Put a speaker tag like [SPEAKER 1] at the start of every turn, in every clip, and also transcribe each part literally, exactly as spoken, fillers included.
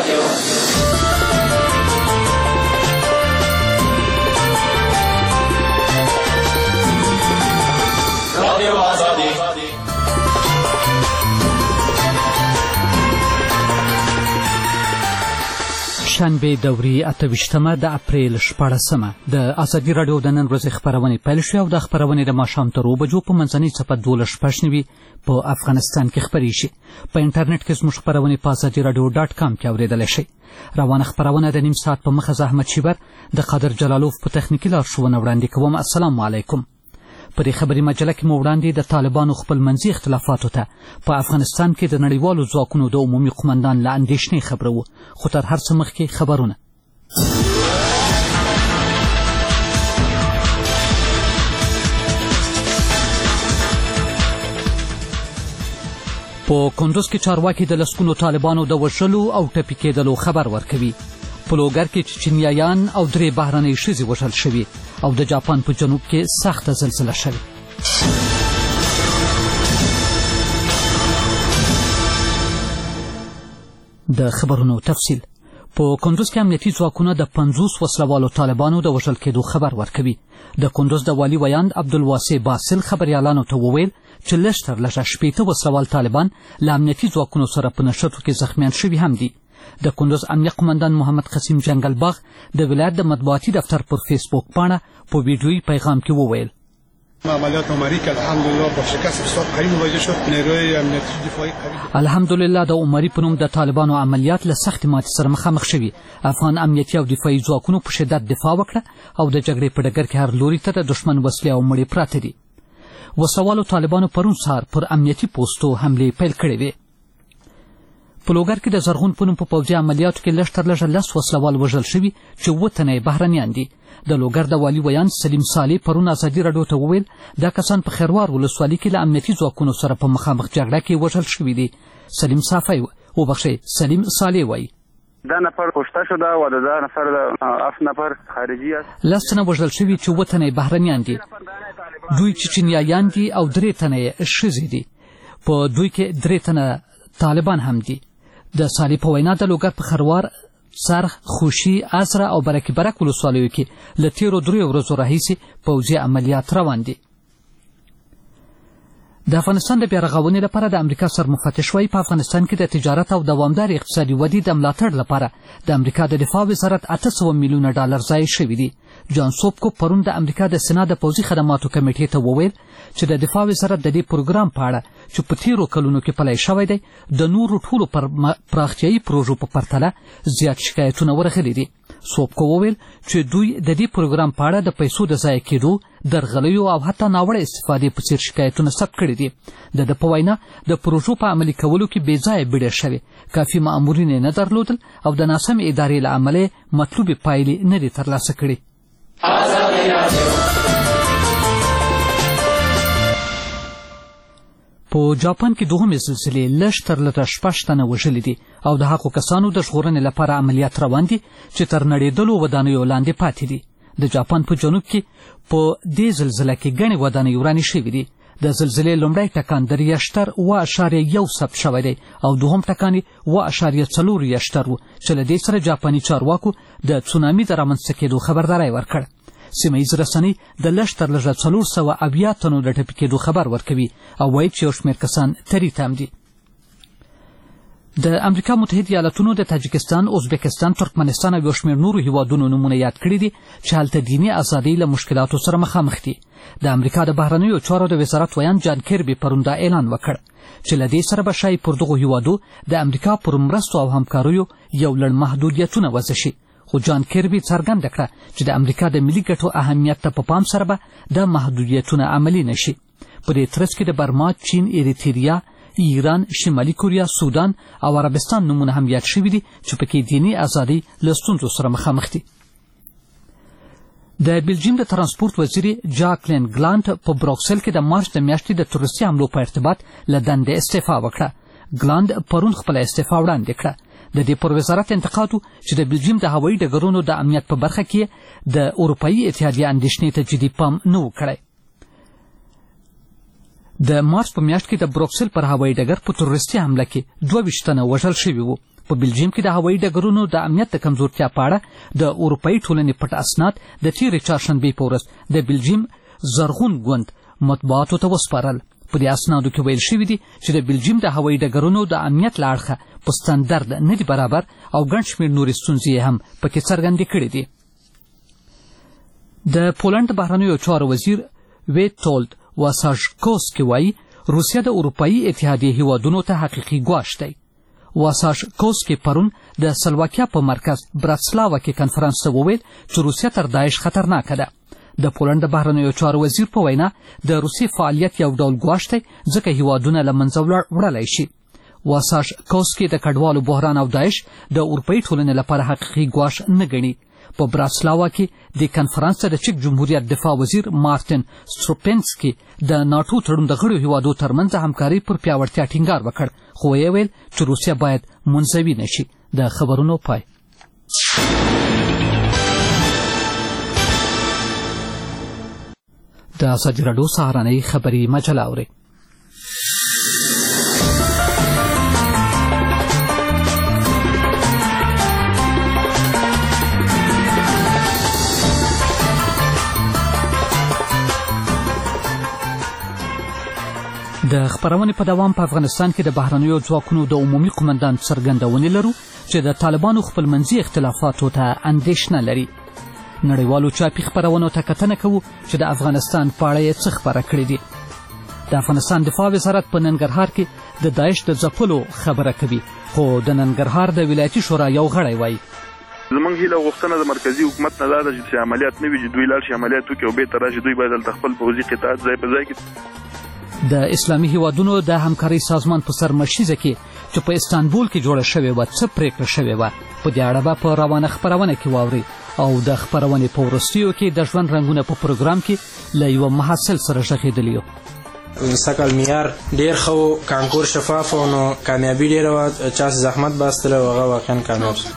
[SPEAKER 1] رادیو رادیو آزادی
[SPEAKER 2] شنبه دوري اته ویشتمه د اپریل شپاړسمه د ازادي راډیو د نن ورځې خپرونې پیل شوې او د خپرونې د ماښام تر اوو بجو په منځنۍ څپه دولس شپږ نوي په افغانستان کې خپرې شي. په انټرنیټ کې زموږ خپرونې په ازادي راډیو ډاټ کام کې اورېدلی شئ. روانه خپرونه د نیم ساعت په مخه زه احمد شیبر د قادر جلالوف په تخنیکي لارښوونه وړاندې کوم. السلام علیکم. په دې خبري مجله کې مو وړاندې د طالبانو خپلمنځي اختلافاتو ته په افغانستان کې د نړیوالو ځواکونو د عمومي قمندان له اندېښنې خبره وو. خو تر هر څه مخکې خبرونه. په کندوز کې چارواکي د لسګونو طالبانو د وژلو او ټپي کېدلو خبر ورکوي. په لوګر کې چچنیایان او درې بهرنۍ ښځې وژل شوي او د جاپان په جنوب کې سخته زلزله شوې. د خبرونو تفصیل. په کندوز کې امنیتي ځواکونه د پنځوس وسلوالو طالبانو د وژل کېدو خبر ورکوي. د کندوز د والي ویاند عبدالواسع باسل خبریالانو ته وویل چې لږ تر لږه شپېته وسلوال طالبان له امنیتي ځواکونو سره په نښتو کې زخمیان شوي هم دي. د کندوز امنیه قمندان محمد قسیم جنگل باغ د ولایت د مطبوعاتي دفتر پر فیسبوک پاڼه په ویډیویي پیغام کې وویل
[SPEAKER 3] عملیات عمری که الحمدلله با شکست بسیار قوی مواجه شد. نیروی امنیتی دفاعی قوی
[SPEAKER 2] الحمدلله د عمری په نوم د طالبانو عملیات له سختې ماتې سره مخامخ شوي. افغان امنیتي او دفاعي ځواکونو په شدت دفاع وکړه او د جګړې په ډګر کې هر لوري ته د دښمن وسلې او مړې پراته دي. وسلوالو طالبانو پرون سهار پر امنیتي پوستو حملې پیل کړې وې. په لوګر کې د زرغون په نوم په پوځي عملیاتو کې لږ تر لږه لس وسلوال وژل شوي چې اووه تنه یې بهرنیان دي. د لوګر د والي ویان سلیم صالح پرون ازادي راډیو ته وویل دا کسان په خیروار ولسوالۍ کې له امنیتي ځواکونو سره په مخامخ جګړه کې وژل شوي دي. سلیم صافی وبخښئ سلیم صالح وایي
[SPEAKER 4] دا نفر کشته شده و د دا نفر اف نفر خارجي است.
[SPEAKER 2] لس تنه وژل شوي چې اووه تنه یې بهرنیان دي. دوی چچنیایان دي او درې تنه یې ښځې دي. په دوی کې درې تنه طالبان هم دي. د صالح په وینا د لوګر په خروار، سرخ، خوشي، ازره او برکي برک ولسوالیو کې له تېرو دریو ورځو راهیسې پوځي عملیات روان دي. د افغانستان د بیارغونې لپاره د امریکا سرمفتش وایي په افغانستان کې د تجارت او دوامدار اقتصادي ودې د ملاتړ لپاره د امریکا د دفاع وزارت اته سوه میلیونه ډالر ضایع شوي دي. جان سوبکو پرون د امریکا د سنا د پوځي خدماتو کمیټې ته وویل چې د دفاع وزارت د دې پروګرام په اړه چې په تیرو کلونو کې پلی شوی دی د نورو ټولو پراختیایي پروژو په پرتله زیات شکایتونه ورغلي دي. سوبکو وویل چې دوی د دې پروګرام په اړه د پیسو د ضایع کېدو، درغلیو او حتی ناوړه استفادې په څیر شکایتونه ثبت کړي دي. د ده په وینا د پروژو په عملي کولو کې بې ځایه بیړې شوې، کافي مامورین یې نه درلودل او د ناسمې ادارې له امله مطلوبې پایلې نه دي ترلاسه کړي. په جاپان کې دوهمې زلزلې لږ تر لږه شپږ تنه وژلي دي او د هغو کسانو د ژغورنې لپاره عملیات روان دي چې تر نړېدلو ودانیو لاندې پاتې دي. د جاپان په جنوب کې په دې زلزله کې ګڼې ودانۍ ورانې شوي دي. د زلزلې لومړی ټکان د ریشتر اوه اعشاریه یو ثبت شوی دی او دوهم ټکان یې اوه اعشاریه څلور ریشتر و چې له دې سره جاپاني چارواکو د تسونامي د رامنځته کېدو خبرداری ورکړ. سیمه ییز رسنۍ د لږ تر لږه څلور سوه اویا تنو د ټپي کېدو خبر ورکوي او وایي چې یو شمېر کسان تری تم دي. د امریکا متحده ایالتونو د تاجکستان، ازبکستان، ترکمنستان او یو شمېر نورو هیوادونو نومونه یاد کړي دي چې هلته دیني ازادۍ له مشکلاتو سره مخامخ دي. د امریکا د بهرنیو چارو د وزارت ویان جان کیربي پرون دا اعلان وکړ چې له دې سره به ښایي پر دغو هیوادو د امریکا پر مرستو او همکاریو یو لړ محدودیتونه وضع شي. خو جان کیربي څرګنده کړه چې د امریکا د ملي ګټو اهمیت ته په پام سره به دا محدودیتونه عملي نه شي. په دې ترڅ کې د برما، چین، اریتریا، ایران، شمالي کوریا، سودان او عربستان نومونه هم یاد شوي دي چې پکې دیني ازادۍ له ستونزو سره مخامخ دي. د بلجیم د ترانسپورت وزیر جاکلین ګلانت په بروکسل کې د مارچ د میاشتې د تروریستي حملو په ارتباط له دندې استعفا وکړه. ګلاند پرون خپله استعفا وړاندې کړه. د دې پر وزارت انتقاد چې د بلجیم د هوایي ډګرونو د امنیت په برخه کې د اروپایي اتحادیې اندېښنې ته جدي پام نه و کړی. د مارچ په میاشت کې د بروکسل پر هوایي ډګر په تروریستي حمله کې دوه ویشت تنه وژل شوي وو. په بلجیم کې د هوایي ډګرونو د امنیت د کمزورتیا په اړه د اروپایي ټولنې پټ اسناد د تېرې چهارشنبې په ورځ د بلجیم زرغون ګوند مطبوعاتو ته وسپارل. په دې اسنادو کې ویل شوي دي چې د بلجیم د هوایي ډګرونو د امنیت له اړخه په ستاندرد نه دي برابر او ګڼ شمېر نورې ستونزې هم پکې څرګندې کړې دي. د پولنډ بهرنیو چارو وزیر ویټولد واساژکوسکي وایي روسیه د اروپایي اتحادیې هیوادونو ته حقیقي ګواښ دی. واساژکوسکي پرون د سلواکیا په مرکز براتسلاوا کې کنفرانس ته وویل چې روسیه تر داعش خطرناکه ده. د پولنډ بهرنیو چارو وزیر په وینا د روسیې فعالیت یو ډول ګواښ دی ځکه هیوادونه له منځه وړلی شي. واساژکوسکي د کډوالو بحران او داعش د اروپایي ټولنې لپاره حقیقي ګواښ نه ګڼي. په براتسلاوا کې د کنفرانس ته د چک جمهوریت دفاع وزیر مارتین ستروپینسکي د ناټو تړون د غړو هیوادو ترمنځ همکاري پر پیاوړتیا ټینګار وکړ، خو یې ویل چې روسیه باید منزوي نه شي. د خبرونو پای. د ازادي راډیو سهارنۍ خبري مجله اورئ. د خبرونې په دوام په افغانستان کې د بهرنیو ځواکونو د عمومي قومندان څرګندونې لرو چې د طالبانو خپلمنځي اختلافاتو ته اندېښنه لري. نړیوالو چاپي خبرونو ته کتنه کوو چې د افغانستان په اړه یې څه خبره کړې دي. د افغانستان دفاع وزارت په ننګرهار کې د داعش د ځپلو خبره کوي، خو د ننګرهار د ولایتي شورا یو غړی وایي
[SPEAKER 1] زمونږ هیله غوښتنه د مرکزي حکومت نه دا ده چې عملیات نه وي چې دوی لاړ شي عملیات وکړي او بېرته راشي، دوی باید هلته خپل پوځي قطاعت ځای په ځای کړي.
[SPEAKER 2] د اسلامي هیوادونو د همکارۍ سازمان په سرمشیزه کې چې په استانبول کې جوړه شوې وه څه پریکړه شوې وه، په دې اړه به په روانه خپرونه کې واورئ. او د خپرونې په وروستیو کې د ژوند رنګونه په پروګرام کې له یوه محصل سره غږېدلي یو.
[SPEAKER 5] سږکال معیار ډېر ښه و، کانکور شفاف و، نو کامیابي ډېره وه، چا چې زحمت باسته او هغه واقعا کامیاب شو.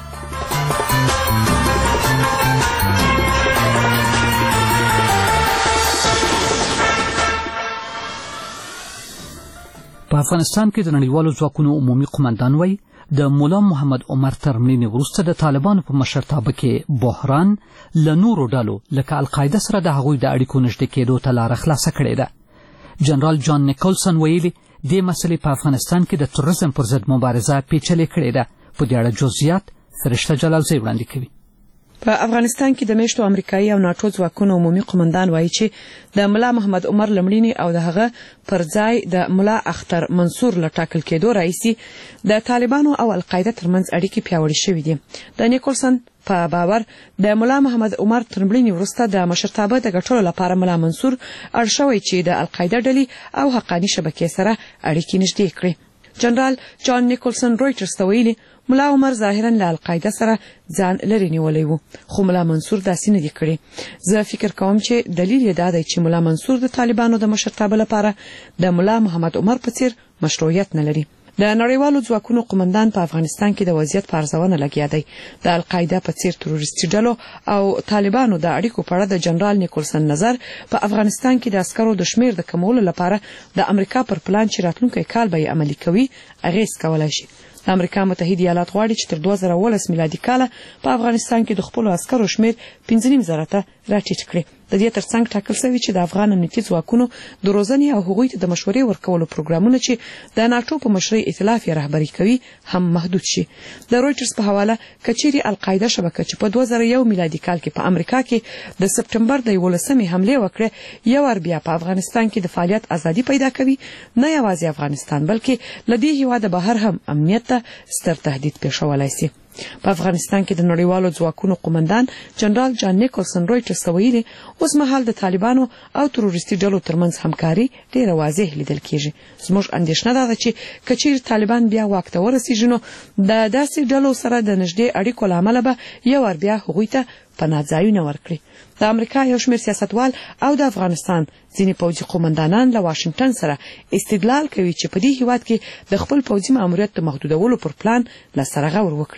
[SPEAKER 2] په افغانستان کې د نړیوالو ځواکونو عمومي قومندان وایي د مولا محمد عمر تر مړینې وروسته د طالبانو په مشرتابه کې بحران له نورو ډلو لکه القاعده سره د هغوی د اړیکو نږدې کېدو ته لاره خلاصه کړې ده. جنرال جان نیکولسن ویلي دې مسلې په افغانستان کې د تروریزم پر ضد مبارزه پیچلې کړې ده. په دې اړه جزئیات فرشته جلالزی وړاندې کوي.
[SPEAKER 6] په افغانستان کې د میشتو امریکایي او ناټو ځواکونو عمومي قومندان وایي چې د ملا محمد عمر لمړینې او د هغه پر ځای د ملا اختر منصور له ټاکل کېدو راهیسې د طالبانو او القاعده ترمنځ اړیکې پیاوړې شوې دي. د نیکولسن په باور د ملا محمد عمر تر مړینې وروسته د مشرتابه د ګټلو لپاره ملا منصور اړ شوی چې د القاعده ډلې او حقاني شبکې سره اړیکې نږدې کړي. جنرال جان نیکولسن رویټرز ته ویلي ملا عمر ظاهرا له القاعده سره ځان لري نیولی وو، خو ملا منصور داسې نه دی کړی. زه فکر کوم چې دلیل یې دا دی چې ملا منصور د طالبانو د مشرتابه لپاره د ملا محمد عمر په څیر مشروعیت نه لري. د نړیوالو ځواکونو قومندان په افغانستان کې د وضعیت په ارزونه لګیا دی. د القاعده په څیر تروریستي ډلو او طالبانو د اړیکو په اړه د جنرال نیکولسن نظر په افغانستان کې د عسکرو د شمیر د کمولو لپاره د امریکا پر پلان چې راتلونکی کال به یې عملي کوي اغیز کولای شي. د امریکا متحده ایالات غواړي چې تر دوه زره اوولس میلادي کاله په افغانستان کې د خپلو عسکرو شمیر پنځه نیم زره ته راټیټ کړي. د دې ترڅنګ ټاکل شوی چې د افغان امنیتي ځواکونو د روزنې او هغوی ته د مشورې ورکولو پروګرامونه چې د ناټو په مشرۍ ائتلاف یې رهبري کوي هم محدود شي. د رویټرز په حواله کچېرې القاعده شبکه چې په دوه زره یو میلادي کال کې په امریکا کې د سپټمبر د یولسمې حملې وکړې یو ور بیا په افغانستان کې د فعالیت ازادي پیدا کوي، نه یوازې افغانستان بلکې له دې هیواده بهر هم امنیت ته ستر تهدید پیښولی شي. په افغانستان کې د نړیوالو ځواکونو قومندان جنرال جان نیکولسن رویټرز ته ویلي اوس مهال د طالبانو او تروریستي ډلو ترمنځ همکاري ډېره واضح لیدل کېږي. زموږ اندېښنه دا ده چې که چیرې طالبان بیا واک ته ورسېږي نو د داسې ډلو سره د نږدې اړیکو له امله به یو ور بیا هغوی ته پناه ځایونه ورکړي. د امریکا یو شمېر سیاستوال او د افغانستان ځینې پوځي قومندانان له واشنګټن سره استدلال کوي چې په دې هیواد کې د خپل پوځي ماموریت د محدودولو پر پلان له سره غور وکړي.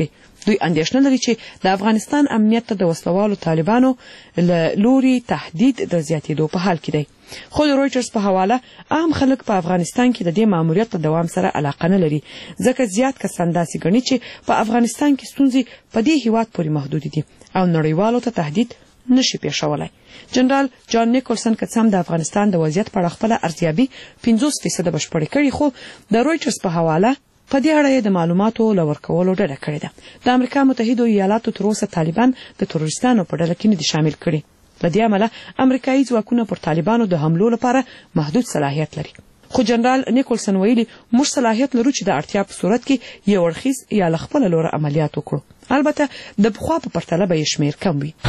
[SPEAKER 6] دوی اندېښنه لري چې د افغانستان امنیت ته د وسلوالو طالبانو له لوري تهدید د زیاتېدو په حال کې دی. خو د رویټرز په حواله عام خلک په افغانستان کې د دې ماموریت ته دوام سره علاقه نه لري، ځکه زیات کسان داسې ګڼي چې په افغانستان کې ستونزې په دې هیواد پورې محدود دي او نړیوالو ته تهدید نشي پیښولای. جنرال جان نیکولسن که څه هم د افغانستان د وضعیت په اړه خپله ارزیابي پنځوس فیصده بشپړې کړې، خو د رویټرز په حواله په دې اړه د معلوماتو له ورکولو ډډه کړې ده. د امریکا متحدو ایالاتو تر اوسه طالبان د تروریستانو په ډله کې نه دي شامل کړي. له دې امله امریکایي ځواکونه پر طالبانو د حملو لپاره محدود صلاحیت لري. خو جنرال نیکولسن ویلي موږ صلاحیت لرو چې د اړتیا په صورت کې یو اړخیز یا له خپله لوره عملیات وکړو. البته د پخوا په پرتله به یې شمېر کم وي.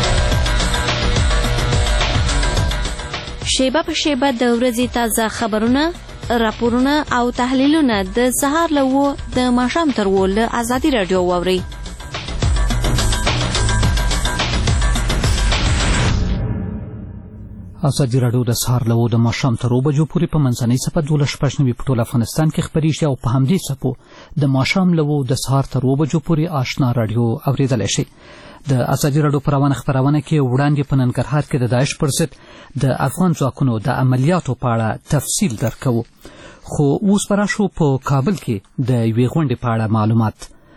[SPEAKER 7] شیبه په شیبه د ورځې تازه خبرونه، راپورونه او تحلیلونه د سهار له اوو د ماښام تر اوو له ازادي راډیو واورئ.
[SPEAKER 2] ازادي راډیو د سهار له اوو د ماښام تر اوو بجو پورې په منځنۍ څپه دولس شپږ نوي په ټول افغانستان کې خپرېږي او په همدې څپو د ماښام له اوو د سهار تر اوو بجو پورې آشنا راډیو اورېدلی شئ. د ازادي راډیو په روانه خپرونه کې وړاندې په ننګرهار کې د داعش پر ضد د افغان ځواکونو د عملیاتو په اړه تفصیل درکوو. خو اوس به راشو په کابل کې د یوې غونډې په اړه معلومات.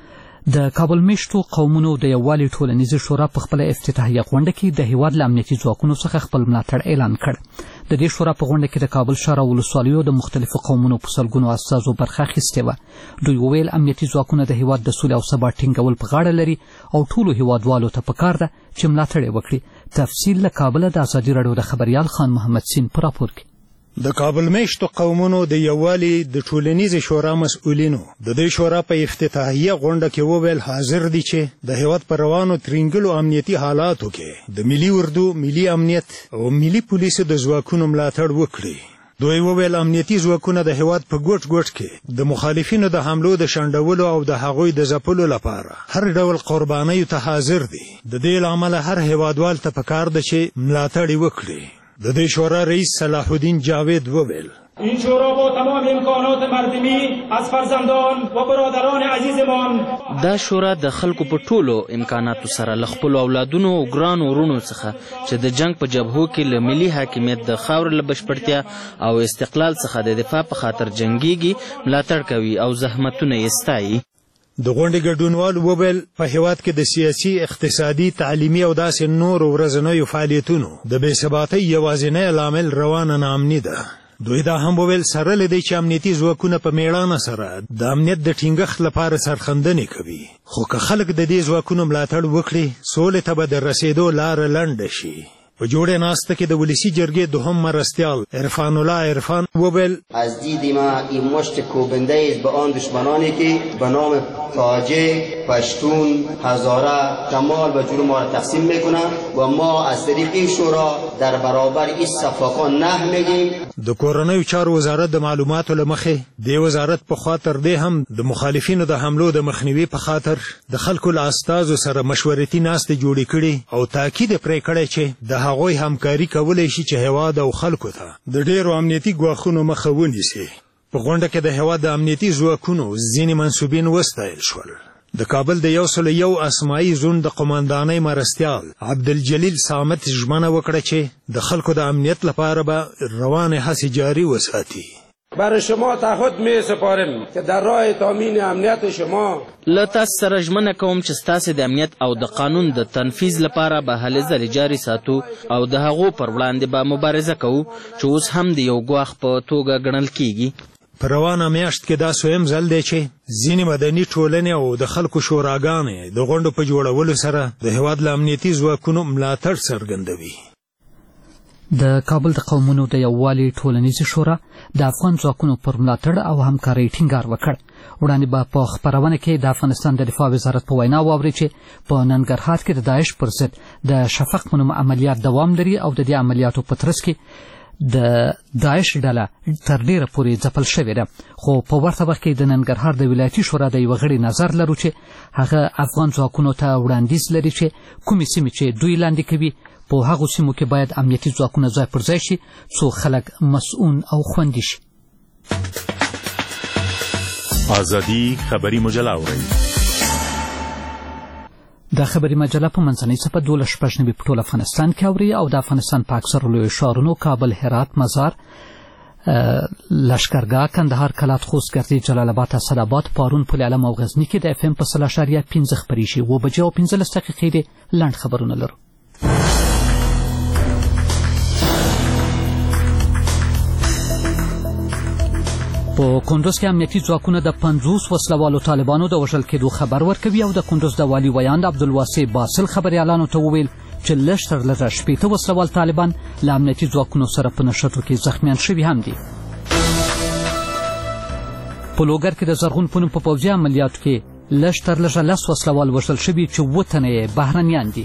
[SPEAKER 2] د کابل میشتو قومونو د یووالي ټولنیزې شورا په خپله افتتاحیه غونډه کې د هیواد له امنیتي ځواکونو څخه خپل ملاتړ اعلان کړ. د دې شورا په غونډه کې د کابل ښار او ولسوالیو د مختلفو قومونو په سلګونو استازو برخه اخیستې وه. دوی وویل امنیتي ځواکونه د هیواد د سولې او ثبات ټینګول په غاړه لري او ټولو هیوادوالو ته پکار ده چې ملاتړ یې وکړي. تفصیل له کابله د ازادي راډیو د خبریال خان محمد سین په راپور کې.
[SPEAKER 8] د کابل میشتو قومونو د یووالي د ټولنیزې شورا مسؤلینو د دې شورا په افتتاحیه غونډه کې وویل حاضر دي چې د هیواد په روانو ترینګلو امنیتي حالاتو کې د ملي اردو، ملي امنیت او ملي پولیسو د ځواکونو ملاتړ وکړي. دوی وویل امنیتي ځواکونه د هیواد په ګوټ ګوټ کې د مخالفینو د حملو د شنډولو او د هغوی د ځپلو لپاره هر ډول قربانیو ته حاضر دي. د دې له امله هر هیوادوال ته پکار ده چې ملاتړ وکړي. د دې شورا رئیس صلاح الدین جاوید وویل
[SPEAKER 9] این شورا با تمام امکانات مردمی از فرزندان و برادران عزیزمان
[SPEAKER 10] دا شورا د خلکو په ټولو امکاناتو سره له خپلو اولادونو او ګرانو وروڼو څخه چې د جنگ په جبهو کې له ملي حاکمیت د خاورې له بشپړتیا او استقلال څخه د دفاع په خاطر جنګیږي، ملاتړ کوي او زحمتونه یې ستایي.
[SPEAKER 8] د غونډې ګډونوال وویل په هیواد کې د سیاسي، اقتصادي، تعلیمي او داسې نورو ورځنیو فعالیتونو د بې ثباتۍ یوازینی لامل روانه ناامني ده. دوی دا هم وویل سره له دې چې امنیتي ځواکونه په میړانه سره د امنیت د ټینګښت لپاره سرښندنې کوي، خو که خلک د دې ځواکونو ملاتړ وکړي سولې ته به د رسېدو لاره لنډه شي. په جوړه ناسته کې د ولسی جرګې دوهم مرستیال عرفان الله عرفان وویل
[SPEAKER 11] از دید ما این مشت کوبنده است به آن دشمنانی که به نام تاجک، پشتون، هزاره، شمال و جنوب ما را تقسیم میکنند و ما از طریق این شورا در برابر این صفاقان نه میگیم.
[SPEAKER 8] د کورنیو چارو وزارت د معلوماتو له مخې د وزارت په خاطر دی هم د مخالفینو د حملو د مخنیوي په خاطر د خلکو له استازو سره مشورتي ناستې جوړې کړي او تاکید پرې کړی چې د هغوی همکاري کولی شي چې هیواد او خلکو ته د ډېرو امنیتي ګواښونو مخه ونیسي. په غونډه کې د هیواد د امنیتي ځواکونو ځینې منصوبین وستایل شول. د کابل د یو سل یو اسماعي زون د قماندانۍ مرستیال عبدالجلیل صامت ژمنه وکړه چې د خلکو د امنیت لپاره به روان هڅې جاری وساتي.
[SPEAKER 9] برای شما تعهد می سپارم که در راه تامین امنیت شما
[SPEAKER 10] له تاسو سره ژمنه کوم چې ستاسې د امنیت او د قانون د تنفیذ لپاره به هلې ځلې جاري ساتو او د هغو پر وړاندې به مبارزه کوو چې اوس هم د یو ګواښ په توګه ګڼل کیږي.
[SPEAKER 8] په روانه میاشت کې دا سویم ځل دی چې ځینې مدني ټولنې او د خلکو شوراګانې د غونډو په جوړولو سره د هیواد له امنیتي ځواکونو ملاتړ څرګندوي.
[SPEAKER 2] د کابل د قومونو د یووالي ټولنیزې شورا د افغان ځواکونو پر ملاتړ او همکارۍ ټینګار وکړ. وړاندې به په خپرونه کې د افغانستان د دفاع وزارت په وینا واورئ چې په ننګرهار کې د داعش پر ضد د شفق په نوم عملیات دوام لري او د دې عملیاتو په ترڅ کې د داعش ډله تر ډیره پورې ځپل شوې ده. خو په ورته وخت کې د ننګرهار د ولایتي شورا د یوه غړي نظر لرو چې هغه افغان ځواکونو ته وړاندیز لري چې کومې سیمې چې دوی لاندې کوي په هغو سیمو کې باید امنیتي ځواکونه ځای پر ځای شي څو خلک مسؤون او خوندي شي.
[SPEAKER 12] ازادي خبری مجله اورئ.
[SPEAKER 2] د خبري مجله په منځنۍ څپه دولس شپږ نوي په ټول افغانستان کې اوري او د افغانستان په اکثرو لویو ښارونو کابل، هرات، مزار، لشکرګاه، کندهار، کلات، خوست، ګردې، جلال آباد، اسداباد، پارون، پل علم او غزني کې د اف ام په سل اشاریه پنځه خپرې شي. اووه بجې او پنځلس دقیقې د لنډ خبرونه لرو. په کندوز کې امنیتي ځواکونه د پنځوس وسلوالو طالبانو د وژل کېدو خبر ورکوي او د کندوز د والي ویاند عبدالواسع باسل خبریالانو ته وویل چې لږ تر لږه شپېته وسلوال طالبان له امنیتي ځواکونو سره په نښتو کې زخمیان شوي هم دي. په لوګر کې د زرغون په نوم په پوځي عملیاتو کې لږ تر لږه لس وسلوال وژل شوي چې اووه تنه یې بهرنیان دي.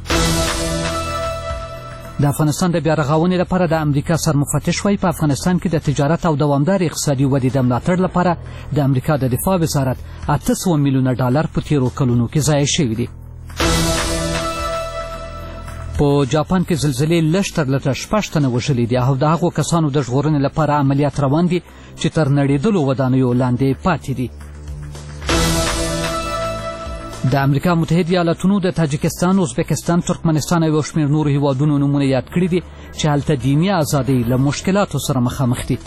[SPEAKER 2] د افغانستان د بیا رغونې لپاره د امریکا سرمفتش وایي په افغانستان کې د تجارت او دوامدار اقتصادي ودې د ملاتړ لپاره د امریکا د دفاع وزارت اته سوه میلیونه ډالر په تیرو کلونو کې ضایع شوي دي. په جاپان کې زلزلې لږ تر لږه شپږ تنه وژلي دي او د هغو کسانو د ژغورنې لپاره عملیات روان دي چې تر نړېدلو ودانیو لاندې پاتې دي. د امریکا متحده ایالاتونو د تاجکستان، ازبکستان، ترکمنستان او یو شمېر نورو هیوادونو نومونه یاد کړي دي چې هلته دیني ازادۍ له مشکلاتو سره مخامخ دي.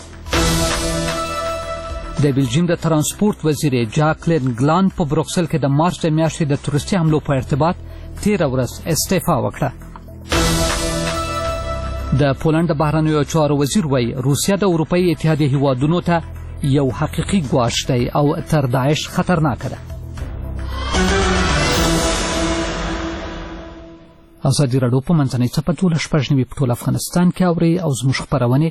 [SPEAKER 2] د بلجیم د ترانسپورت وزیر جاکلین ګلان په بروکسل کې د مارچ د میاشتې د تورستي حملو په ارتباط تېره ورځ استعفا وکړه. د پولنډ د بهرنیو چارو وزیر وایي روسیه د اروپایي اتحادیې هیوادونو ته یو حقیقي ګواښ دی او تر داعش خطرناکه ده. ازادي راډیو په منځنۍ څپه دولس شپږ نوي په ټول افغانستان کې اوري او زموږ خپرونې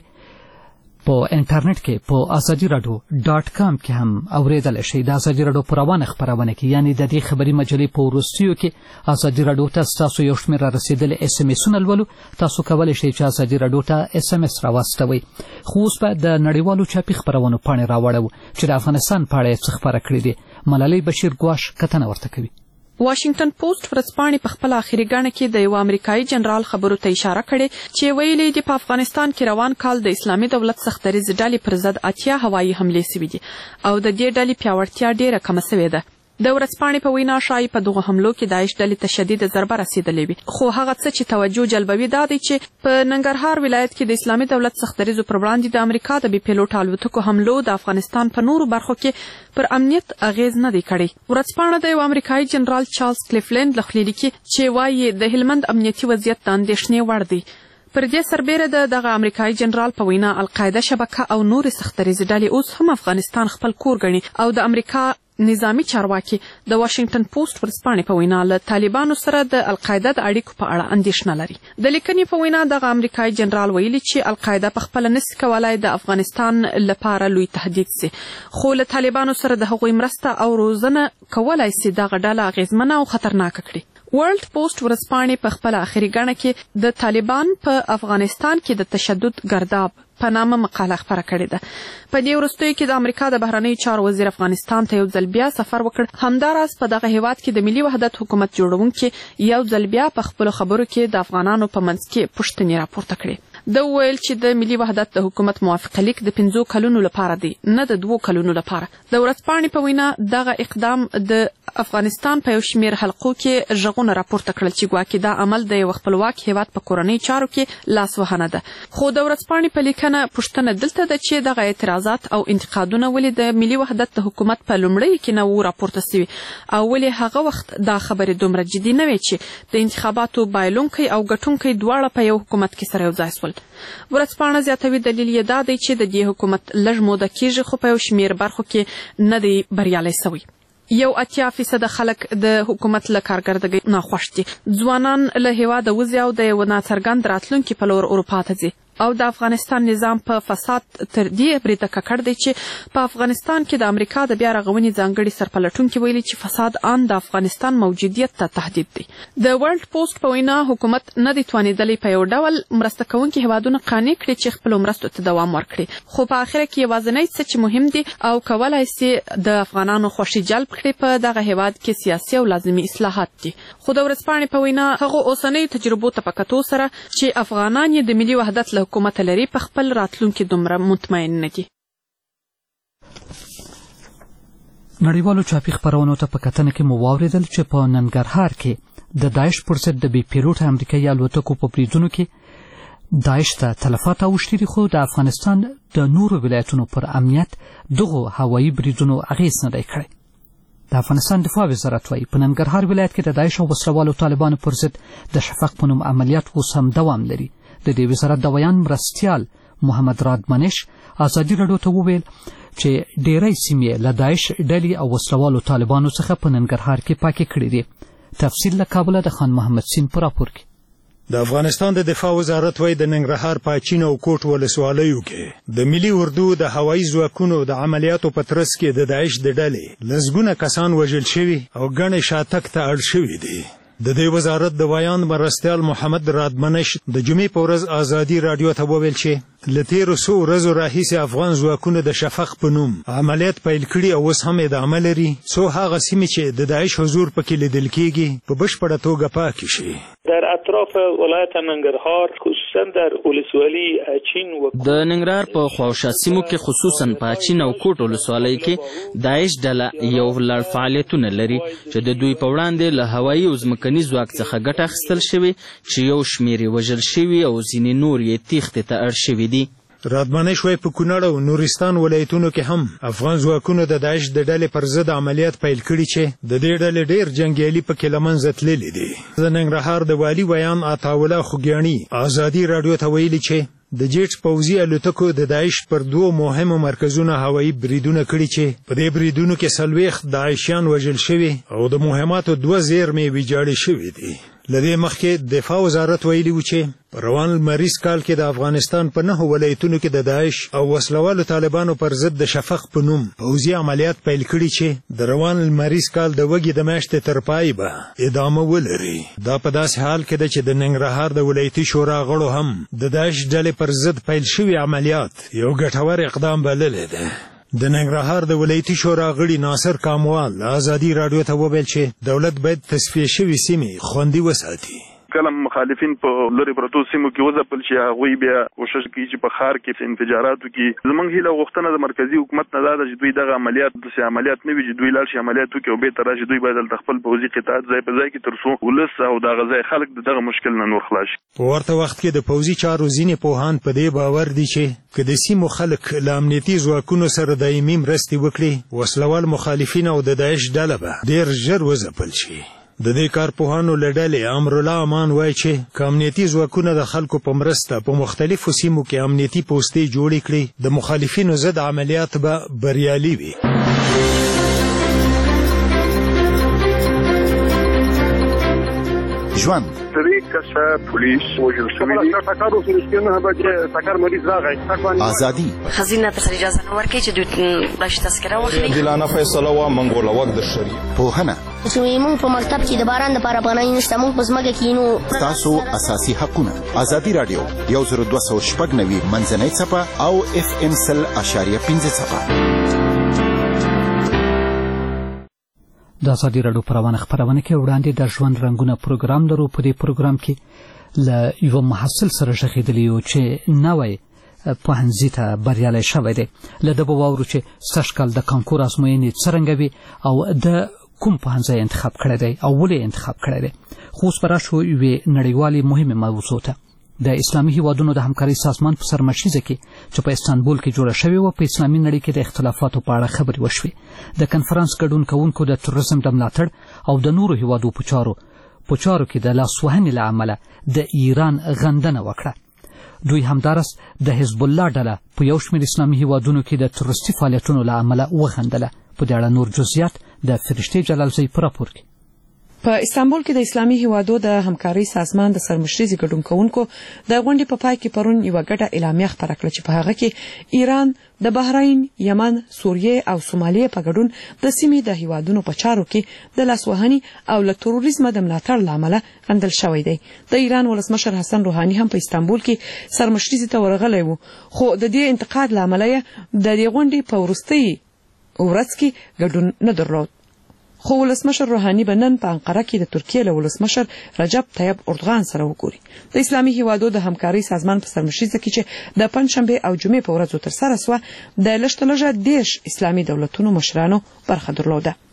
[SPEAKER 2] په انټرنیټ کې په ازادي راډیو ډاټ کام کې هم اوریدلی شئ. د ازادي راډیو په روانه خپرونه کې یعنې د دې خبري مجلې په وروستیو کې ازادي راډیو ته ستاسو یو شمېر را رسېدلي اس ام اسونه لولو. تاسو کولی شئ چې ازادي راډیو ته اس ام اس راواستوئ. خو اوس به د نړیوالو چاپي خپرونو پاڼې راوړو چې د افغانستان په اړه یې څه خپاره کړي دي. ملالۍ بشیر ګواش کتنه ورته کوي.
[SPEAKER 12] واشنگټن پوسټ ورځپاڼې په خپل اخري ګڼه کې د یو امریکایي جنرال خبرو ته اشاره کړې چې ویلي دي په افغانستان کې روان کال د اسلامي دولت سختدریځ ډلې پر ضد اتیا هوایي حملې سوي دي او د دې ډلې پیاوړتیا ډېره کمه سوې ده. د ورځپاڼې په وینا ښایي په دغو حملو کې داعش ډلې ته شدیده ضربه رسېدلې وي. خو هغه څه چې توجه جلبوي دا دی چې په ننګرهار ولایت کې د اسلامي دولت سختدریځو پر وړاندې د امریکا د بې پیلوټ الوتکو حملو د افغانستان په نورو برخو کې پر امنیت اغیز نه دی کړی. ورځپاڼه د یو امریکایي جنرال چارلز کلیفلند له خولې لیکي چې وایي د هلمند امنیتي وضعیت د اندېښنې وړ دی. پر دې سربیره د دغه امریکایي جنرال په وینا القاعده شبکه او نورې سختدریځې ډلې اوس هم افغانستان خپل کور ګڼي او د امریکا نظامی چارواکي د واشنگټن پوسټ ورځپاڼې په وینا له طالبانو سره د القاعده د اړیکو په اړه اندېښنه لري. د لیکنې په وینا دغه امریکایي جنرال ویلي چې القاعده په خپله نسي کولای د افغانستان لپاره لوی تهدید سي، خو له طالبانو سره د هغوی مرسته او روزنه کولای سي دغه ډله اغېزمنه او خطرناکه کړي. ورلد پوسټ ورځپاڼې په خپل اخري ګڼه کې د طالبان په افغانستان کې د تشدد ګرداب په نامه مقاله خپره کړې ده. په دې وروستیو کې د امریکا د بهرنیو چارو وزیر افغانستان ته یو ځل بیا سفر وکړ. همداراز په دغه هیواد کې د ملي وحدت حکومت جوړونکي یو ځل بیا په خپلو خبرو کې د افغانانو په منځ کې پوښتنې راپورته کړې. ده وویل چې د ملي وحدت د حکومت موافقه لیک د پنځو کلونو لپاره دی، نه د دوو کلونو لپاره. د ورځپاڼې په وینا دغه اقدام د افغانستان په یو شمېر حلقو کې غږونه راپورته کړل چې ګواکې دا عمل د یو خپلواک هیواد په کورنیو چارو کې لاسوهنه ده. خو د ورځپاڼې په لیکنه پوښتنه دلته ده چې دغه اعتراضات او انتقادونه ولې د ملي وحدت د حکومت په لومړیو کې نه وو راپورته سوي او ولې هغه وخت دا خبرې دومره جدي نه وې چې د انتخاباتو بایلونکی او ګټونکی دواړه په یو حکومت کې سره یو ځای سول. ورځپاڼه زیاتوي دلیل یې دا دی چې د دې حکومت لږ موده کېږي خو په یو شمېر برخو کې نه دی بریالی سوی. یو اتیا فیصده خلک د حکومت له کارګردګۍ ناخوښ دي. ځوانان له هېواده وځي او د یو ناڅرګند راتلونکي په لور اروپا ته ځي او د افغانستان نظام په فساد تر دې بریده ککړ دی چې په افغانستان کې د امریکا د بیا رغونې ځانګړي سرپلټونکي ویلي چې فساد ان د افغانستان موجودیت ته تهدید دی. د ورلد پوسټ په وینا حکومت نه دی توانېدلی په یو ډول مرسته کوونکي هیوادونه قانع کړي چې خپلو مرستو ته دوام ورکړي، خو په اخره کې یوازینی څه چې مهم دی او کولی سي د افغانانو خوښي جلب کړي په دغه هیواد کې سیاسي او لازمي اصلاحات دي. خو د ورځپاڼې په وینا هغو اوسنیو تجربو ته په کتو سره چې افغانان یې د ملي وحدت له حکومت لري په خپل راتلونکي دومره مطمئن نه دي.
[SPEAKER 2] نړیوالو چاپي خپرونو ته په کتنه کې مو واورېدل چې په ننګرهار کې د داعش پر ضد د بې پیلوټه امریکایي الوتکو په بریدونو کې داعش ته تلفات اوښتي دي، خو د افغانستان د نورو ولایتونو پر امنیت دغو هوایي بریدونو اغېز نه دی کړی. د افغانستان دفاع وزارت وایي په ننګرهار ولایت کې د داعش او وسلوالو طالبانو پر ضد د شفق په نوم عملیات اوس هم دوام لري. د دې وزارت د بیان مرستیال محمد رادمنش ازادي راډیو ته وویل چې ډیری سیمې له داعش ډلې او وسلوالو طالبانو څخه په ننګرهار کې پاکې کړي دي. تفصیل له کابله د خان محمد سین په راپور کې.
[SPEAKER 8] د افغانستان د دفاع وزارت وایي د ننګرهار په اچین او کوټ ولسوالیو کې د ملي اردو د هوایي ځواکونو د عملیاتو په ترڅ کې د داعش د ډلې لسګونه کسان وژل شوي او ګڼې شاتګ ته اړ شوي دي. د دې وزارت د بیان مرستیال محمد رادمنش د جمعې په ورځ ازادي راډیو ته وویل چې له تېرو څو ورځو راهیسې افغان ځواکونو د شفق په نوم عملیات پیل کړي او اوس هم ادامه لري څو هغه سیمې چې د داعش حضور پکې لیدل کېږي په بشپړه توګه پاکې شي.
[SPEAKER 13] در اطراف ولایت ننګرهار خصوصا در ولسوالي اچین و
[SPEAKER 10] د ننګرهار په خواوشا سیمو کې خصوصا په اچین او کوټ ولسوالۍ کې داعش ډله یو لړ فعالیتونه لري چې د دوی په وړاندې له هوایي او ځمکني ځواک څخه ګټه اخیستل شوې چې یو شمېر یې وژل شوي او ځینې نور یې تیښتې ته اړ شوي دي.
[SPEAKER 8] رادمنش وایي په کونړ او نورستان ولایتونو کې هم افغان ځواکونو د داعش د ډلې پر ضد عملیات پیل کړي چې د دې ډلې ډېر جنګیالي پکې له منځه تللي دي. د ننګرهار د والي بیان عطاالله خوږیاڼي ازادي راډیو ته ویلي چې د جیټ پوځي الوتکو د داعش پر دوو مهمو مرکزونو هوایي بریدونه کړي چې په دې بریدونو کې څلوېښت داعشیان وژل شوي او د مهماتو دوه زیرمې ویجاړې شوي دي. له دې مخکې دفاع وزارت ویلي و چې په روان لمریز کال کې د افغانستان په نهو ولایتونو کې د داعش او وسلوالو طالبانو پر ضد د شفق په نوم پوځي عملیات پیل کړي چې د روان لمریز کال د وږي د میاشتې تر پای به ادامه ولري. دا په داسې حال کې ده چې د ننګرهار د ولایتي شورا غړو هم د داعش ډلې پر ضد پیل شوي عملیات یو ګټور اقدام بللی ده. د ننګرهار د ولایتي شورا غړي ناصر کاموال ازادي راډیو ته وویل چې دولت باید تصفیه شوي سیمې خوندي وساتي.
[SPEAKER 1] کله مخالفین په لری پروتو سیمو کې وځپل شي هغوی بیا کوشش کوي چې په ښار کې انفجاراتو کې زمونږ هیله غوښتنه د مرکزی حکومت نه ده چې دوی دغه عملیات داسې عملیات نه وي چې دوی لاړ شي عملیات وکړي او بېرته راشي. دوی باید دلته خپل پوځي قطاعت ځای په ځای کې تر څو ولس او دغه ځای خلک د دغه مشکل نه نور خلاص شي.
[SPEAKER 8] په ورته وخت کې د پوځي چارو ځینې پوهان په دې باور دي چې که د سیمو خلک له امنیتي ځواکونو سره دایمي مرستې وکړي وسلوال مخالفین او د داعش ډله به ډېر ژر وځپل شي. د دې کارپوهانو له ډلې امرالله امان وایي چې که امنیتي ځواکونه د خلکو په مرسته په مختلفو سیمو کې امنیتي پوستې جوړې کړي د مخالفینو ضد عملیات به بریالي وي.
[SPEAKER 14] ژوند
[SPEAKER 3] طریق کسه پولیس وژل شوي دي. ټکر وسو نه به چې ټکر مریض راغی.
[SPEAKER 14] ازادي
[SPEAKER 15] خزینه ته اجازه نه ورکړي چې دوی راشي تذکره واخلي.
[SPEAKER 16] دلانه فیصله وا منګول وخت د شری
[SPEAKER 14] پوهنه
[SPEAKER 17] چې موږ په مکتب کې د باران لپاره پناه نشته موږ په ځمکه کې نو
[SPEAKER 14] تاسو اساسي حقونه. ازادي راډیو یو زر دوه سوه شپږ نوي منځنۍ څپه او اف ام سل اشاریه پنځه څپه.
[SPEAKER 2] د ازادي راډیو په روانه خپرونه کې وړاندې د ژوند رنګونه پروګرام لرو. په دې پروګرام کې له یو محصل سره ژغېدلی یو چې نوی پوهنځي ته بریالی شوی دی. له ده به واورو چې سږ کال د کانکور ازموینې څرنګه وي او د کوم پوهنځی انتخاب کړی دی او ولې انتخاب کړی دی. خو اوس به راشو یوې نړیوالې مهمې موضوع ته. د اسلامي هیوادونو د همکارۍ سازمان په سرمشریزه کې چې په استانبول کې جوړه شوې وه په اسلامي نړۍ کې د اختلافاتو په اړه خبرې وشوې. د کنفرانس ګډون کوونکو د تروریزم د ملاتړ او د نورو هیوادو په چارو په چارو کې د لاسوهنې له امله د ایران غندنه وکړه. دوی همدارس د حزب الله ډله په یو شمېر اسلامي هیوادونو کې د تروریستي فعالیتونو له امله وغندله. په دې اړه نور جزئیات د فرشتې جلالزی په راپور کې.
[SPEAKER 6] په استانبول کې د اسلامي هیوادو د همکارۍ سازمان د سرمشریزې ګډون کوونکو د غونډې په پای کې پرون یوه ګډه اعلامیه خپره کړه چې په هغه کې ایران د بحرین، یمن، سوریې او سومالیې په ګډون د سیمې د هیوادونو په چارو کې د لاسوهنې او له تروریزم د ملاتړ له امله غندل شوی دی. د ایران ولسمشر حسن روحاني هم په استانبول کې سرمشریزې ته ورغلی و، خو د دې انتقاد له امله د دې غونډې په وروستۍ ورځ کې ګډون نه درلود. خو ولسمشر روحاني به نن په انقره کې د ترکیې له ولسمشر رجب طیب اردوغان سره وګوري. د اسلامي هیوادو د همکارۍ سازمان په سرمشریزه کې چې د پنځشنبه او جمعې په ورځو ترسره شوه د لږ تر لږه دېرش اسلامي دولتونو مشرانو برخه درلوده.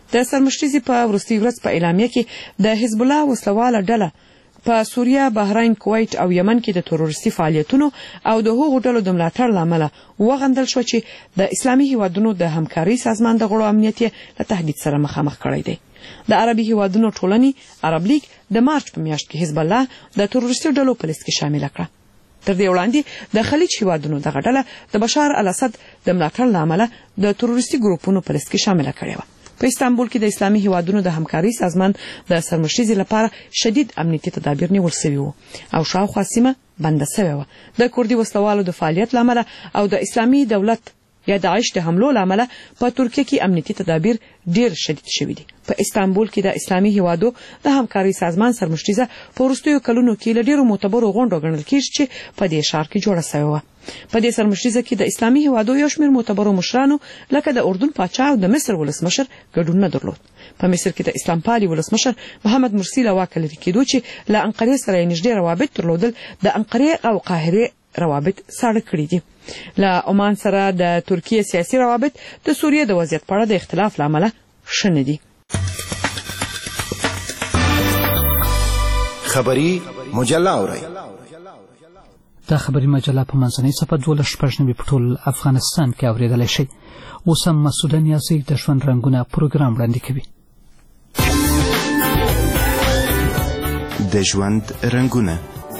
[SPEAKER 6] د سرمشریزې په وروستۍ ورځ په اعلامیه کې د حزب الله وسلواله ډله په سوریه، بحرین، کویت او یمن کې د تروریستي فعالیتونو او د هغو ډلو د ملاتړ لامل وغندل شو چې د اسلامي هیوادونو د همکاري سازمان د غړو امنیت له تهدید سره مخامخ کړی دی. د عربي هیوادونو ټولنې عرب لیگ د مارچ په میاشت کې حزب الله د تروریستي ډلو په لیست کې شامل کړه. تر دې وړاندې د خلیج هیوادونو دغه ډله د بشار الاسد د ملاتړ لامل د تروریستي ګروپونو په لیست کې شامل کړې وه. په استانبول کې د اسلامي هیوادونو د همکاري سازمان د سرمشریزې لپاره شدید امنیتي تدابیر نیول شوي وو او شاوخوا سیمه بنده شوې وه. د کوردي وسلوالو د فعالیت لامل او د اسلامي دولت یا داعش د حملو لامل په ترکیه کې امنیتي تدابیر ډیر شدید شوي دي. په استانبول کې د اسلامي هیوادو د همکاري سازمان سرمشریزه په وروستیو کلونو کې له ډیرو معتبرو غونډو ګڼل کېږي چې په دې ښار کې جوړه شوې وه. په دې سرمشریزه کې د اسلامي هیوادو یو شمېر معتبرو مشرانو لکه د اردن پاچا او د مصر ولسمشر ګډون نه درلود. په مصر کې د اسلام پالي ولسمشر محمد مرسي له واکه لرې کېدو چې له انقرې سره یې نږدې روابط درلودل د انقرې او قاهرې روابط ساړه کړي دي. له عمان سره د ترکیه سیاسي روابط د سوریه د وضعیت په اړه د اختلاف لامل ښه نه دي.
[SPEAKER 14] خبری مجله اورئ.
[SPEAKER 2] دا خبری مجله په منځنۍ صفحه دولس شپږ نوي په ټول افغانستان کې اورېدلی شئ. اوس هم مسعود نیازی د ژوند رنګونه پروګرام وړاندې کوي.
[SPEAKER 18] د ژوند رنګونه.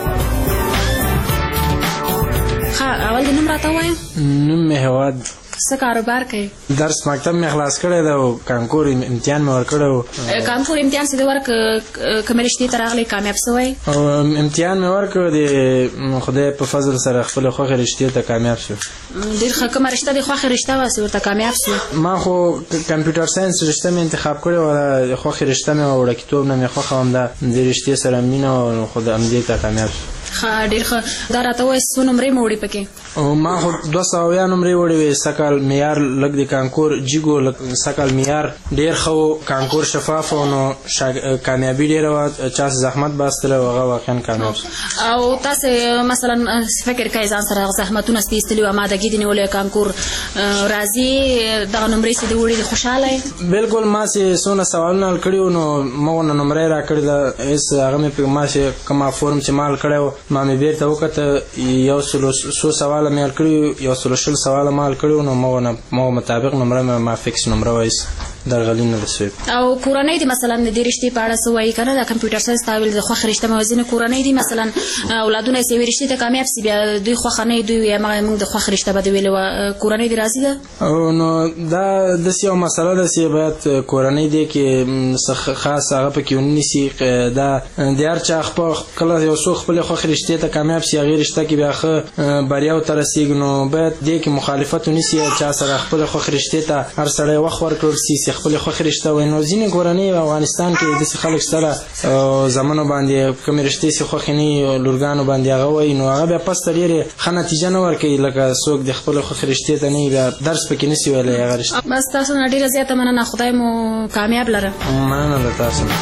[SPEAKER 15] ښه، اول د نوم راته ووایه.
[SPEAKER 5] نوم مې هیواد.
[SPEAKER 15] څه کاروبار کوي؟
[SPEAKER 5] درس مکتب مې خلاص کړی دی او کانکور امتحان مې ورکړی و.
[SPEAKER 15] کانکور امتحان څه دی ورک کومې رشتې ته راغلی کامیاب شوی؟
[SPEAKER 5] امتحان مې ورکړ د خدای په فضل سره خپلې خوښې رشتې ته کامیاب شو.
[SPEAKER 15] ډېر ښه. کومه رشته دې خوښې رشته وه چې ورته کامیاب شو؟
[SPEAKER 5] ما خو کمپیوټر ساینس رشته مې انتخاب کړې وه. خوښې رشته مې وه، وړکتوب نه مې خوښه وم د دې رشتې سره مینه وه نو خو د همدې ته کامیاب شو.
[SPEAKER 15] ښه، ډېر ښه. دا راته ووایه څو نمرې مو وړي پکې؟
[SPEAKER 5] ما خو دوه سوه اویا نمرې وړې وې. سږ کال معیار لږ د کانکور جګ و، سږ کال معیار ډېر ښه و. کانکور شفاف و نو کامیابي ډېره وه. چا چې زحمت باستلی و هغه واقعا کامیاب شو.
[SPEAKER 15] او تاسې مثلا فکر کوئ ځان سره زحمتونه چې دې ایستلي وه، امادګي دې نیولی کانکور راځي دغه نمرې چې دې وړي دي خوشحاله یې؟
[SPEAKER 5] بلکل. ما چې څونه سوالونه حل کړي وو نو ما ورنه نمرې را کړې ده. هېڅ هغه مې ما چې کومه فورم چې ما حل کړی و ما مې بېرته وکته، یو سلو څو سواله مې حل کړي، یو سلو شل سواله ما حل کړي نو ما ونه ما مطابق نمره مې ما فکس نمره وایست درغلي نه ده شوې.
[SPEAKER 15] او کورنۍ دې مثلا د دې رشتې په اړه څه وایي که نه؟ د کمپیوټر ساینس تا ویل د خوښې رشته مې ځینې کورنۍ دي مثلا اولادونه یې چې یوې رشتې ته کامیاب سي بیا دوی خوښه نه وي، دوی وایي همغه موږ د خوښې رشته به دې ویلې وه. کورنۍ دې راضي ده؟
[SPEAKER 5] نو دا داسې یو مسله ده چې باید کورنۍ دې کې څه خاص هغه پکې ونیسي. دا د هر چا کله یو څوک خپلې خوښې رشتې ته کامیاب سي هغې رشته کې بیا ښه بریاو ته رسېږي نو باید دې کې مخالفت ونیسي. چا سره خپلې خوښې رشتې ته هر سړی وخت ورکړل سي چې خپلې خوښې رشته وایي. نو ځینې کورنۍ په افغانستان کې داسې خلک شته ده زامنو باندې کومې رشتې چې خوښې نه وي لورګانو باندې هغه وایي نو هغه بیا پسته ډېرې ښه نتیجه نه ورکوي. لکه څوک د خپلې خوښې رشتې ته نه وي بیا درس پکې نه سي ویلی هغه رشته.
[SPEAKER 15] بس تاسو نه ډېره زیاته مننه. خدای مو کامیاب لره.
[SPEAKER 5] مننه له تاسو نه.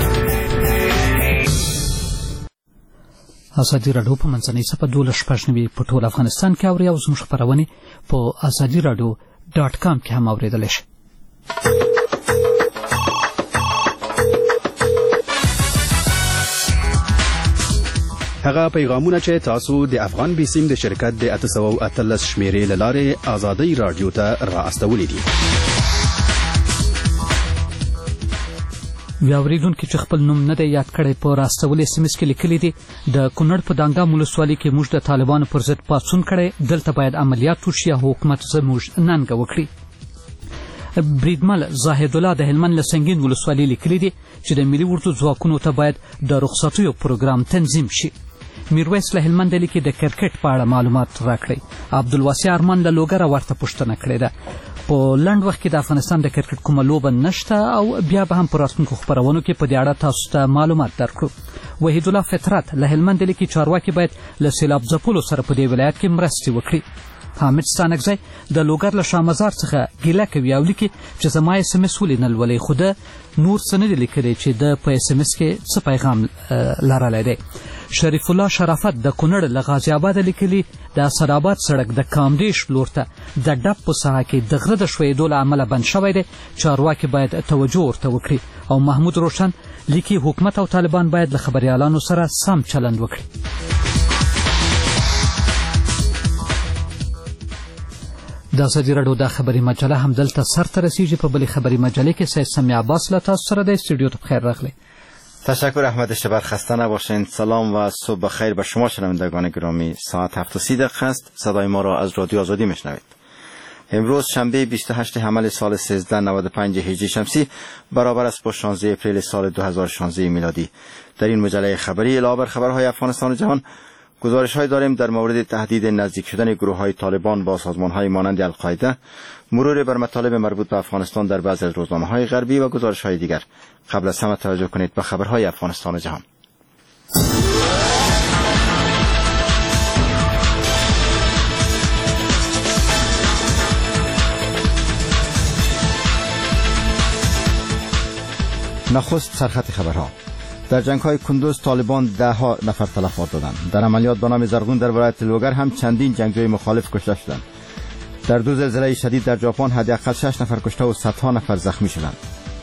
[SPEAKER 2] ازادي راډیو په منځنۍ صفحه دولس شپږ نوي په ټول افغانستان کې اوري او زموږ خپرونې په ازادي راډیو ډاټ کام کې هم اورېدلی شئ.
[SPEAKER 19] هغه پیغامونه چې تاسو د افغان بیسیم د شرکت د اته سوه اتلس شمیرې له لارې ازادي راډیو ته را استولي دي.
[SPEAKER 2] بیا اورېدونکي چې خپل نوم نه دی یاد کړی په راستولي اس ام اس کې لیکلي دي د کونړ په دانګام ولسوالۍ کې موږ د طالبانو پر ضد پاڅون کړی، دلته باید عملیات وشي یا حکومت زموږ ننګه وکړي. بریدمل زاهد الله د هلمند له سنګین ولسوالۍ لیکلي دي چې د ملي اردو ځواکونو ته باید د رخصتیو پروګرام تنظیم شي. میرویس له هلمند لیکي د کرکټ په اړه معلومات راکړئ. عبدالواسع ارمان له لوګره ورته پوښتنه کړې ده. په لنډ وخت کې د افغانستان د کرکټ کومه لوبه نشته او بیا به هم په راتلونکو خپرونو کې په دې اړه تاسو ته معلومات درکړو. وحید الله فطرت له هلمند لیکي چارواکي باید له سیلاب ځپلو سره په دې ولایت کې مرستې وکړي. حامد ستانکزی د لوګر له شامزار څخه ګیله کوي او لیکي چې زما اس ام اس ولینل ولې خو د نور څه نه لیکلي چې د په اس ام اس کې څه پیغام لرلی دی. شریف الله شرافت د کونړ له غازی آباد لیکلي د اسداباد سړک د کامدیش لور ته د ډب په ساحه کې د غره د ښویېدو له امله بند شوی دی. چارواکي باید توجه ورته وکړي. او محمود روشن لیکي حکومت او طالبان باید له خبریالانو سره سم چلند وکړي. د ازادي راډیو د خبري مجله هم دلته سرته رسیږي. په بلې خبري مجلې کې سید سمیع عباس له تاسو سره د استودیو ته بخیر راغلی.
[SPEAKER 20] تشکر احمد شبر، خسته نباشین. سلام و صبح بخیر به شما شنوندگان گرامی. ساعت هفت و سی دقیقه است. صدای ما را از رادیو آزادی میشنوید. امروز شنبه بیست و هشت حمل سال سیزده نود و پنج هجری شمسی برابر است با شانزده اپریل سال دو هزار و شانزده میلادی. در این مجله خبری علاوه بر خبرهای افغانستان و جهان گزارش‌های داریم در مورد تهدید نزدیک شدن گروه‌های طالبان با سازمان‌های مانند القاعده، مرور بر مطالب مربوط به افغانستان در بعضی از روزنامه‌های غربی و گزارش‌های دیگر. قبل از همه توجه کنید به خبرهای افغانستان و جهان. نخست سرخط خبرها. در جنگ‌های کندوز طالبان ده ها نفر تلفات دادند. در عملیات به نام زرغون در ولایت لوگر هم چندین جنگجوی مخالف کشته شدند. در دو زلزله شدید در ژاپن حداقل شش نفر کشته و صدها نفر زخمی شدند.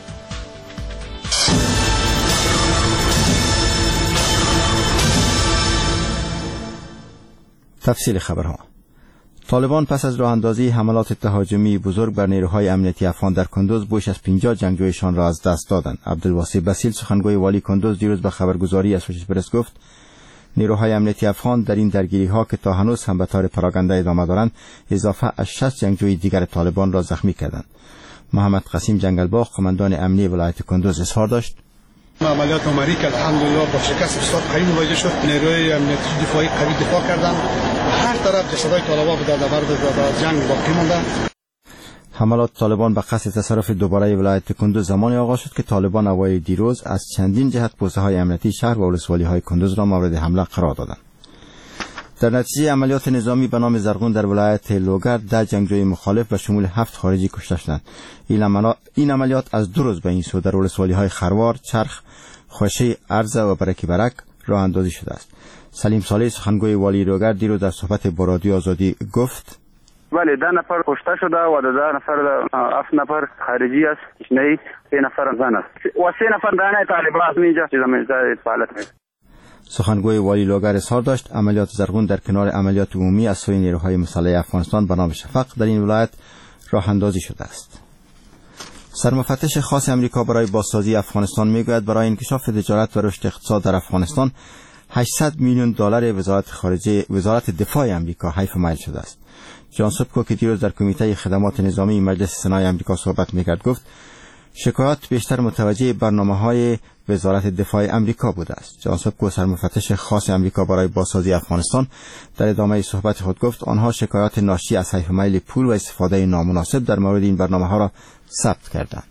[SPEAKER 20] تفصیل خبرها. طالبان پس از راه اندازی حملات تهاجمی بزرگ بر نیروهای امنیتی افغان در کندوز بیش از پنجاه جنگجویشان را از دست دادند. عبدالواسی بسیل سخنگوی والی کندوز دیروز به خبرگزاری اسوسییتد پرس گفت نیروهای امنیتی افغان در این درگیری ها که تا هنوز هم به طور پراگنده ادامه دارند اضافه از شصت جنگجوی دیگر طالبان را زخمی کردند. محمد قاسم جنگلباغ قماندان امنی ولایت کندوز اظهار داشت
[SPEAKER 3] عملیات عمری که الحمدلله با شکست بسیار قوی مواجه شد. نیروهای امنیتی دفاعی قوی دفاع کردند. هر طرف جسدهای طالبان در نبرد جنگ باقی مانده.
[SPEAKER 20] حملات طالبان به قصد تصرف دوباره ولایت کندوز زمانی آغاز شد که طالبان اوایل دیروز از چندین جهت پوسته‌های امنیتی شهر و ولسوالی‌های کندوز را مورد حمله قرار دادند. در نتیجه عملیات نظامی به نام زرغون در ولایت لوگر ده جنگجوی مخالف به شمول هفت خارجی کشته شدند. این عملیات از دو روز به این سو در ولسوالی‌های خروار، چرخ، خوشه، ارزه و برکی برک راه اندازی شده است. سلیم صالح سخنگوی والی لوگر دیروز در صحبت با رادیو آزادی گفت
[SPEAKER 4] بله ده نفر کشته شده و ده نفر هفت نفر خارجی است، نه سه نفر زن است و سه نفر دانه طالبان است اینجا چیزا میزه فعالیت میکنه.
[SPEAKER 20] سخنگوی والی لوگر اظهار داشت عملیات زرغون در کنار عملیات عمومی از سوی نیروهای مسلح افغانستان به نام شفق در این ولایت راه اندازی شده است. سرمفتش خاص امریکا برای بازسازی افغانستان میگوید برای انکشاف تجارت و رشد اقتصاد در افغانستان هشتصد میلیون دلار وزارت خارجه وزارت دفاع امریکا حیف مایل شده است. جان سوبکو که دیروز در کمیته خدمات نظامی مجلس سنای امریکا صحبت میکرد گفت شکایات بیشتر متوجه برنامه‌های وزارت دفاع امریکا بوده است. جان سوبکو سرمفتش خاص امریکا برای بازسازی افغانستان در ادامه صحبت خود گفت آنها شکایات ناشی از حیف مایل پول و استفاده نامناسب در مورد این برنامه‌ها را ثبت کردند.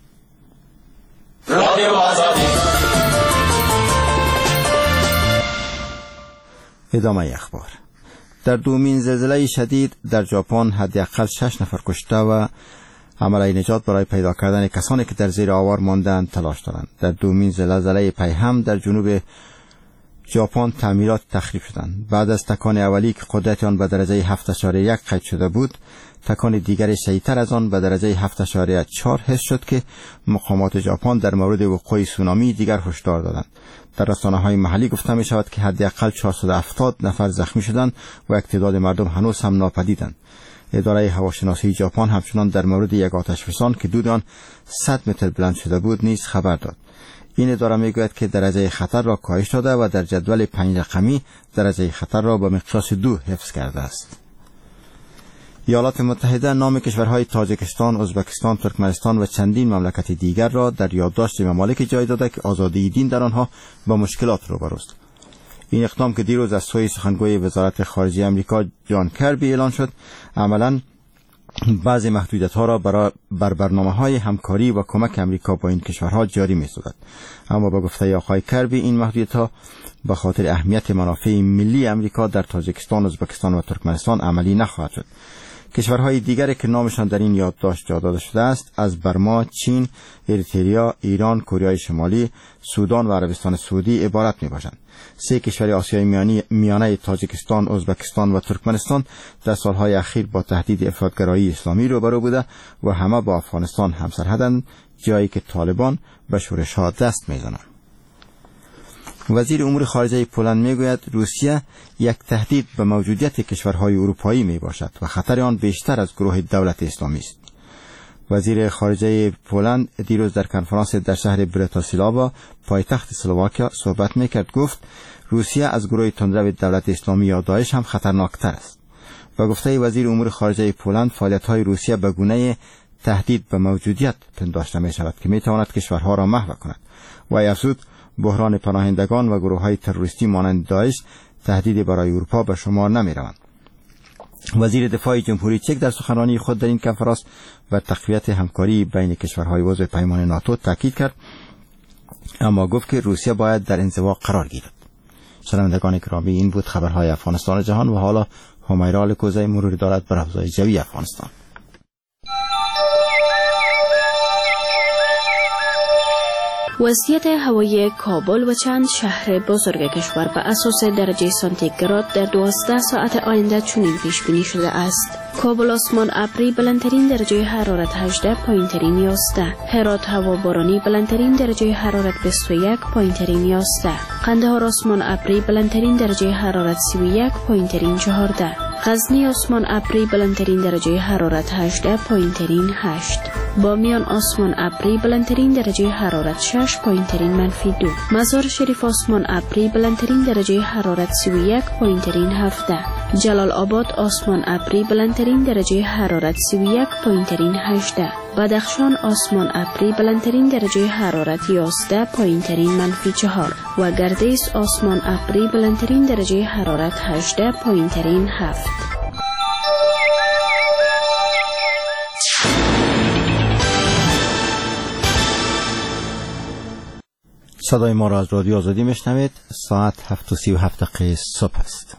[SPEAKER 20] ادامه اخبار. در دومین زلزله شدید در ژاپن حداقل شش نفر کشته و عملیات نجات برای پیدا کردن کسانی که در زیر آوار ماندند تلاش دارند. در دومین زلزله پیهم در جنوب ژاپن تعمیرات تخریب شدند. بعد از تکان اولی که قدرت آن به درجه هفت اشاریه یک قید شده بود، تکان دیگر شدیدتر از آن به درجه هفت اشاریه چهار حس شد که مقامات ژاپن در مورد وقوع سونامی دیگر هشدار دادند. در رسانه‌های محلی گفته می شود که حداقل چهارصد و هفتاد نفر زخمی شدند و تعداد مردم هنوز هم ناپدیدند. اداره هواشناسی ژاپن همچنان در مورد یک آتشفشان که دود آن صد متر بلند شده بود نیز خبر داد. این اداره میگوید که درجه خطر را کاهش داده و در جدول پنج رقمی درجه خطر را به مقیاس دو حفظ کرده است. ایالات متحده نام کشورهای تاجیکستان، ازبکستان، ترکمنستان و چندین مملکت دیگر را در یادداشت ممالک جای داده که آزادی دین در آنها با مشکلات روبروست. این اقدام که دیروز از سوی سخنگوی وزارت خارجه آمریکا جان کربی اعلان شد، عملاً بعضی محدودیت‌ها را بر برنامه‌های همکاری و کمک آمریکا با این کشورها جاری می‌سازد. اما با گفته آقای کربی این محدودیت‌ها به خاطر اهمیت منافع ملی آمریکا در تاجیکستان، ازبکستان و ترکمنستان عملی نخواهد شد. کشورهای دیگری که نامشان در این یادداشت جا داده شده است از برما، چین، اریتریا، ایران، کره شمالی، سودان و عربستان سعودی عبارت میباشند. سه کشور آسیای میانی میانه تاجیکستان، ازبکستان و ترکمنستان در سالهای اخیر با تهدید افراطگرایی اسلامی روبرو بوده و همه با افغانستان همسرحدند، جایی که طالبان به شورش‌ها دست میزنند. وزیر امور خارجه پولند میگوید روسیه یک تهدید به موجودیت کشورهای اروپایی می باشد و خطر آن بیشتر از گروه دولت اسلامی است. وزیر خارجه پولند دیروز در کنفرانس در شهر براتیسلاوا پایتخت اسلواکیا صحبت میکرد. گفت روسیه از گروه تندرو دولت اسلامی یا داعش هم خطرناکتر است. و گفته وزیر امور خارجه پولند فعالیت‌های روسیه به گونه تهدید به موجودیت پنداشته می شود که می تواند کشورها را محو کند. و افزود بحران پناهندگان و گروه‌های تروریستی مانند داعش تهدیدی برای اروپا به شمار نمی روند. وزیر دفاع جمهوری چک در سخنرانی خود در این کنفرانس و تقویت همکاری بین کشورهای عضو پیمان ناتو تاکید کرد، اما گفت که روسیه باید در انزوا قرار گیرد. شنوندگان گرامی، این بود خبرهای افغانستان جهان و حالا همیرا الکوزی مرور دارد بر اوضاع جوی افغانستان.
[SPEAKER 21] وضعیت هوایی کابل و چند شهر بزرگ کشور به اساس درجه سانتیگراد در دوازده ساعت آینده چنین پیش بینی شده است: کابل آسمان ابری بلندترین درجه حرارت هجده، پایینترین یازده. هرات هوا بارانی بلندترین درجه حرارت بیست و یک، پایینترین یازده. قندهار آسمان ابری بلندترین درجه حرارت سی و یک، پایینترین چهارده. غزنی آسمان ابری بلندترین درجه حرارت هجده، پایینترین هشت. بامیان آسمان ابری بلندترین درجه حرارت شش، پایینترین منفی دو. مزار شریف آسمان ابری بلندترین درجه حرارت سی و یک، پایینترین هفده. جلال آباد آسمان ابری بلندترین درجه حرارت سی و یک، پایینترین هجده. بدخشان آسمان ابری بلندترین درجه حرارت یازده، پایینترین منفی چهار. و گردیس آسمان ابری بلندترین درجه حرارت هجده، پایینترین هفت.
[SPEAKER 20] صدای ما را از رادیو آزادی میشنوید. ساعت هفت و سی و هفت دقیقه صبح است.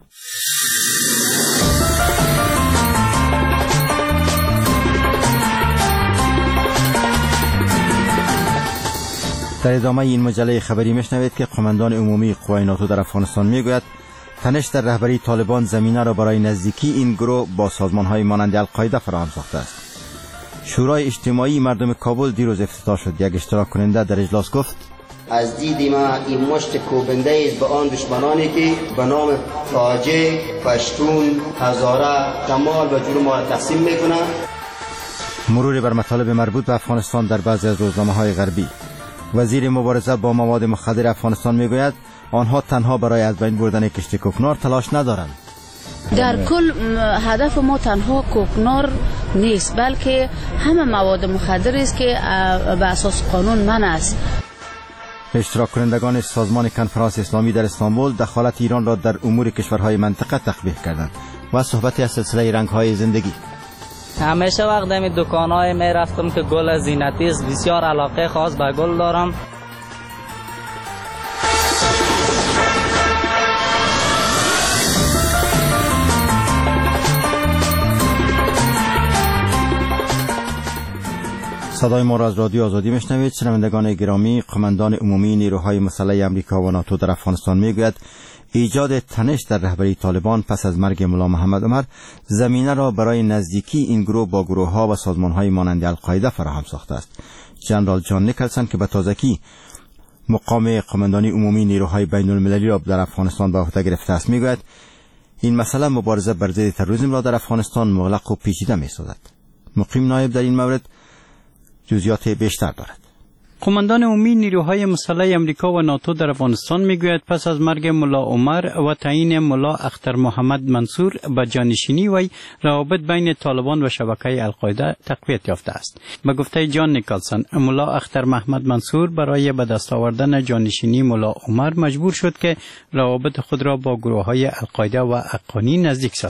[SPEAKER 20] در ادامه این مجله خبری میشنوید که قماندان عمومی قوای ناتو در افغانستان میگوید تنش در رهبری طالبان زمینه را برای نزدیکی این گروه با سازمان‌های مانند القاعده فراهم ساخته است. شورای اجتماعی مردم کابل دیروز افتتاح شد. یک اشتراک کننده در اجلاس گفت
[SPEAKER 11] از دید ما این مشت کوبنده است به آن دشمنانی که به نام تاجک، پشتون، هزاره، شمال و جنوب ما را تقسیم میکنند.
[SPEAKER 20] مرور بر مطالب مربوط به افغانستان در بعضی از روزنامه‌های غربی. وزیر مبارزه با مواد مخدر افغانستان میگوید آنها تنها برای از بین بردن کشت کوکنار تلاش ندارند.
[SPEAKER 22] در کل هدف ما تنها کوکنار نیست، بلکه همه مواد مخدر است که به اساس قانون منع است.
[SPEAKER 20] اشتراک کنندگان سازمان کنفرانس اسلامی در استانبول دخالت ایران را در امور کشورهای منطقه تقبیح کردند و صحبتی از سلسله رنگ‌های زندگی.
[SPEAKER 23] همیشه وقت می دکان‌های می رفتم که گل زینتی است، بسیار علاقه خاص به گل دارم.
[SPEAKER 20] صدای ما را از رادیو آزادی میشنوید. شنوندگان گرامی، قماندان عمومی نیروهای مسلح آمریکا و ناتو در افغانستان میگوید ایجاد تنش در رهبری طالبان پس از مرگ ملا محمد عمر زمینه را برای نزدیکی این گروه با گروه‌ها و سازمان‌های مانند القاعده فراهم ساخته است. جنرال جان نیکلسن که به تازگی مقام قماندانی عمومی نیروهای بین المللی را در افغانستان به عهده گرفته است میگوید این مسئله مبارزه بر ضد تروریسم را در افغانستان مغلق و پیچیده می‌سازد. مقیم نایب در این مورد جزئیات بیشتر دارد.
[SPEAKER 24] قماندان عمومی نیروهای مسلح آمریکا و ناتو در افغانستان میگوید پس از مرگ ملا عمر و تعیین ملا اختر محمد منصور به جانشینی وی روابط بین طالبان و شبکه القاعده تقویت یافته است. به گفته جان نیکلسن، ملا اختر محمد منصور برای به دست آوردن جانشینی ملا عمر مجبور شد که روابط خود را با گروه‌های القاعده و حقانی نزدیک سازد.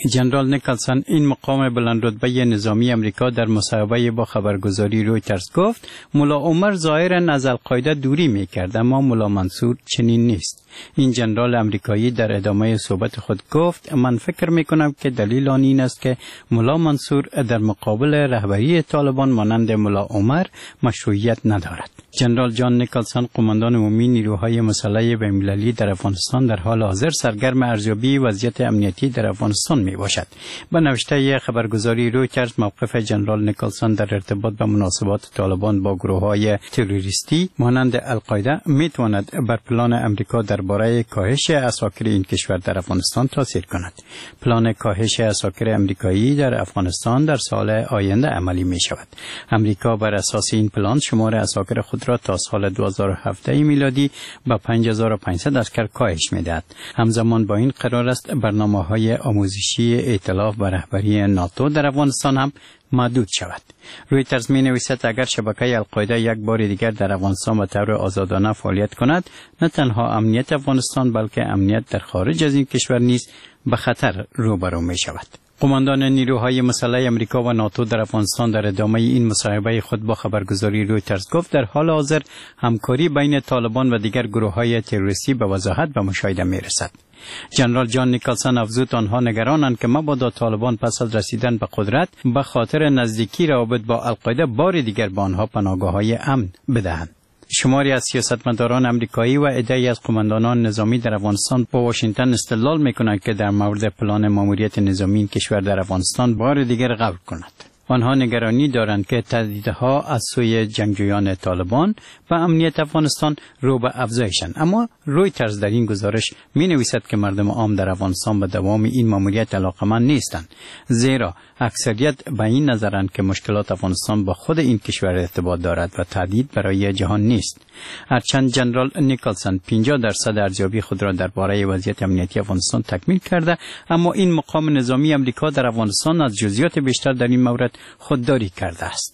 [SPEAKER 24] جنرال نیکلسون این مقام بلندرتبه نظامی امریکا در مصاحبه با خبرگزاری رویترز گفت ملا عمر ظاهرا از القاعده دوری میکرد، اما ملا منصور چنین نیست. این جنرال امریکایی در ادامه صحبت خود گفت من فکر میکنم که دلیل آن این است که ملا منصور در مقابل رهبری طالبان مانند ملا عمر مشروعیت ندارد. جنرال جان نیکلسون قماندان عمومی نیروهای مسلح بین‌المللی در افغانستان در حال حاضر سرگرم ارزیابی وضعیت امنیتی در افغانستان می باشد. به نوشته خبرگزاری رویترز موقف جنرال نیکلسون در ارتباط به مناسبات طالبان با گروه‌های تروریستی مانند القاعده می تواند بر پلان امریکا درباره کاهش عساکر این کشور در افغانستان تاثیر کند. پلان کاهش عساکر امریکایی در افغانستان در سال آینده عملی می شود. امریکا بر اساس این پلان شمار عساکر خود را تا سال دو هزار و هفده میلادی به پنج هزار و پانصد عسکر کاهش می‌دهد. همزمان با این قرار است برنامه‌های آموزشی ائتلاف به رهبری ناتو در افغانستان هم محدود شود. رویترز می نویسد اگر شبکه القاعده یک بار دیگر در افغانستان به طور آزادانه فعالیت کند، نه تنها امنیت افغانستان بلکه امنیت در خارج از این کشور نیز به خطر روبرو می شود. قماندان نیروهای مسلح امریکا و ناتو در افغانستان در ادامه این مصاحبه خود با خبرگزاری رویترز گفت در حال حاضر همکاری بین طالبان و دیگر گروه‌های تروریستی به وضاحت به مشاهده می‌رسد. جنرال جان نیکلسون افزود آنها نگرانند که مبادا طالبان پس از رسیدن به قدرت به خاطر نزدیکی روابط با القاعده بار دیگر به آنها پناهگاه‌های امن بدهند. شماری از سیاستمداران امریکایی و عده‌ای از قماندانان نظامی در افغانستان با واشنگتن استدلال می‌کنند که در مورد پلان ماموریت نظامی این کشور در افغانستان بار دیگر غور کند. آنها نگرانی دارند که تهدیدها از سوی جنگجویان طالبان و امنیت افغانستان رو به افزایشند. اما رویترز در این گزارش می نویسد که مردم عام در افغانستان به دوام این ماموریت علاقمند نیستند، زیرا اکثریت به این نظرند که مشکلات افغانستان با خود این کشور ارتباط دارد و تهدید برای جهان نیست. هرچند جنرال نیکلسون پنجاه درصد ارزیابی خود را درباره وضعیت امنیتی افغانستان تکمیل کرده، اما این مقام نظامی امریکا در افغانستان از جزئیات بیشتر در این مورد خودداری کرده است.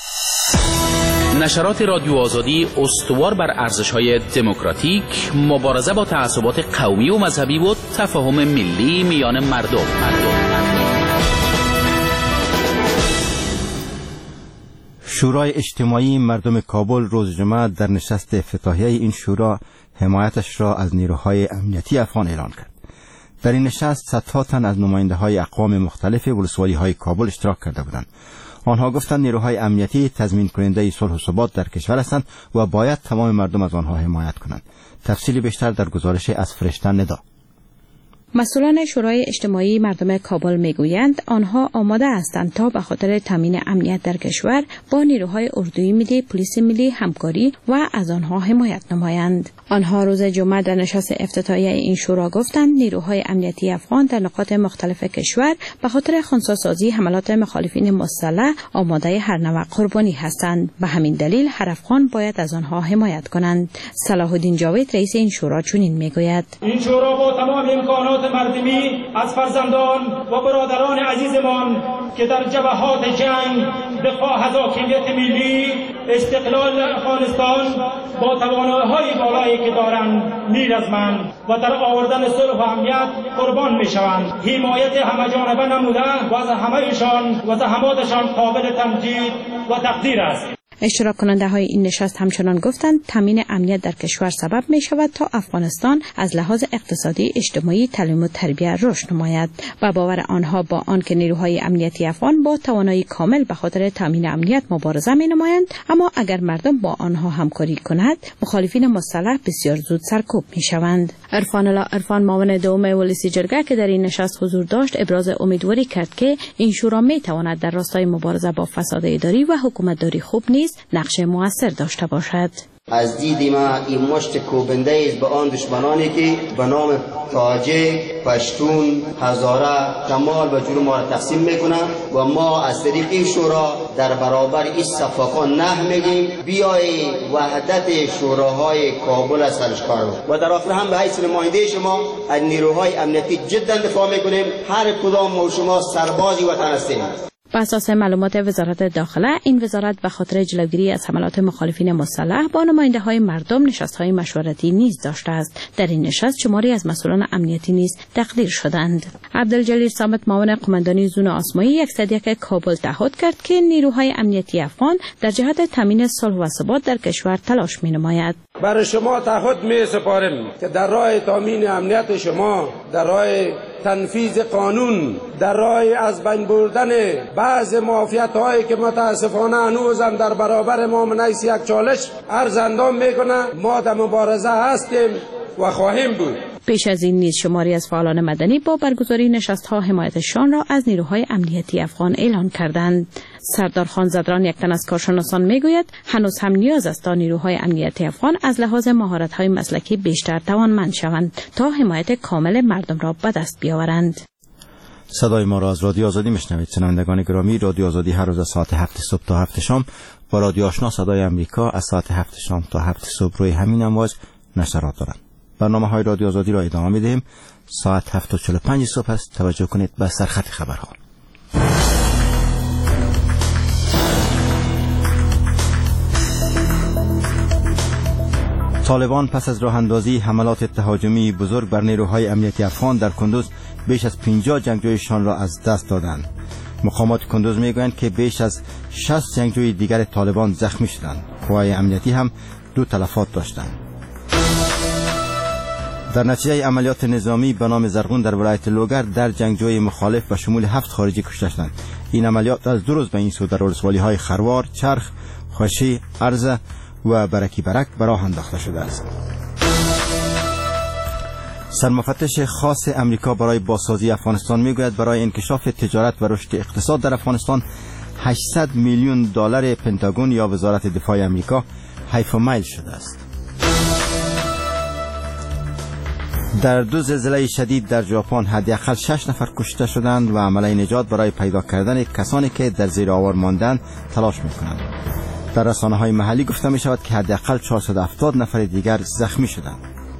[SPEAKER 7] نشرات رادیو آزادی استوار بر ارزش‌های دموکراتیک، مبارزه با تعصبات قومی و مذهبی و تفاهم ملی میان مردم.
[SPEAKER 20] شورای اجتماعی مردم کابل روز جمعه در نشست افتتاحیه این شورا حمایتش را از نیروهای امنیتی افغان اعلان کرد. در این نشست صدها تن از نماینده‌های اقوام مختلف ولسوالی‌های کابل اشتراک کرده بودند. آنها گفتند نیروهای امنیتی تضمین کننده صلح و ثبات در کشور هستند و باید تمام مردم از آنها حمایت کنند. تفصیلی بیشتر در گزارش از فرشته ندا.
[SPEAKER 21] مسئولان شورای اجتماعی مردم کابل میگویند آنها آماده هستند تا به خاطر تامین امنیت در کشور با نیروهای اردوی ملی، پلیس ملی همکاری و از آنها حمایت نمایند. آنها روز جمعه در نشست افتتاحیه این شورا گفتند نیروهای امنیتی افغان در نقاط مختلف کشور به خاطر خنثی‌سازی حملات مخالفین مسلح آماده هر نوع قربانی هستند. به همین دلیل هر افغان باید از آنها حمایت کنند. صلاح الدین جاوید رئیس این شورا چنین میگوید:
[SPEAKER 9] این شورا با تمام امکانات مردمی از فرزندان و برادران عزیزمان که در جبهات جنگ دفاع از حاکمیت ملی استقلال افغانستان با توانایی‌های بالایی که دارند میرزمند و در آوردن صلح و امنیت قربان میشوند. حمایت همه‌جانبه نموده و از همه‌شان و زحماتشان قابل تمجید و تقدیر است.
[SPEAKER 21] اشتراک کننده های این نشست همچنان گفتند تامین امنیت در کشور سبب می شود تا افغانستان از لحاظ اقتصادی، اجتماعی، تعلیم و تربیت رشد نماید. و باور آنها با آنکه نیروهای امنیتی افغان با توانایی کامل به خاطر تامین امنیت مبارزه می نمایند، اما اگر مردم با آنها همکاری کند مخالفین مسلح بسیار زود سرکوب می شوند. عرفان الله عرفان معاون دوم ولسی جرگه که در این نشست حضور داشت ابراز امیدواری کرد که این شورا می تواند در راستای مبارزه با فساد اداری و حکومتداری خوب نیز نقش موثر داشته باشد.
[SPEAKER 11] از دید ما این مشت کوبنده است به آن دشمنانی که به نام تاجک، پشتون، هزاره، کمال و جور ما را تقسیم میکنند و ما از طریق این شورا در برابر این صفاقان نه میگیم بیای وحدت شوراهای کابل از سرش کار و در آخر هم به حیث نماینده شما از نیروهای امنیتی جدا دفاع میکنیم. هر کدام ما شما سربازی وطن هستیم.
[SPEAKER 21] بر اساس معلومات وزارت داخله، این وزارت به خاطر جلوگیری از حملات مخالفین مسلح با نماینده‌های مردم نشست‌های مشورتی نیز داشته است. در این نشست شماری از مسئولان امنیتی نیز تقدیر شدند. عبدالجلیل صامت، معاون قماندانی زون آسمایی یکصدیک کابل، تعهد کرد که نیروهای امنیتی افغان در جهت تامین صلح و ثبات در کشور تلاش می‌نماید.
[SPEAKER 1] برای شما تعهد می‌سپارم که در راه تامین امنیت شما، در راه تنفیذ قانون، در راه از بین بردن بعض معافیت‌هایی که متاسفانه هنوزم در برابر ما منیس یک چالش عرض اندام می‌کنه، ما در مبارزه هستیم و خواهیم بود.
[SPEAKER 21] پیش از این نیز شماری از فعالان مدنی با برگزاری نشست‌ها حمایتشان را از نیروهای امنیتی افغان اعلان کردند. سردار خان زدران، یک تن از کارشناسان، میگوید هنوز هم نیاز است تا نیروهای امنیتی افغان از لحاظ مهارت‌های مسلکی بیشتر توانمند شوند تا حمایت کامل مردم را به دست بیاورند.
[SPEAKER 20] صدای ما را از رادیو آزادی میشنوید. شنوندگان گرامی، رادیو آزادی هر روز از ساعت هفت صبح تا هفت شام با رادیو آشنا صدای امریکا از ساعت هفت شام تا هفت صبح روی همین امواج نشرات دارند. برنامه های رادیو آزادی را ادامه میدهیم. ساعت هفت و چهل و پنج صبح است. توجه کنید به سرخط خبرها. طالبان پس از راه اندازی حملات تهاجمی بزرگ بر نیروهای امنیتی افغان در کندوز بیش از پنجاه جنگجویشان را از دست دادند. مقامات کندوز میگویند که بیش از شصت جنگجوی دیگر طالبان زخمی شدند. قوای امنیتی هم دو تلفات داشتند. در نتیجه عملیات نظامی به نام زرغون در ولایت لوگر در جنگجوی مخالف به شمول هفت خارجی کشته شدند. این عملیات از دو روز به این سو در ولسوالی‌های خروار، چرخ، خوشی، ارزه و برکی برک به راه انداخته شده است. سرمفتش خاص امریکا برای بازسازی افغانستان میگوید برای انکشاف تجارت و رشد اقتصاد در افغانستان هشتصد میلیون دلار پنتاگون یا وزارت دفاع امریکا حیف میل شده است. در دو زلزله شدید در ژاپن حداقل شش نفر کشته شدند و عملیه نجات برای پیدا کردن کسانی که در زیر آوار ماندند تلاش می‌کنند. در رسانه‌های محلی گفته می‌شود که حداقل چهارصد و هفتاد نفر دیگر زخمی شدند.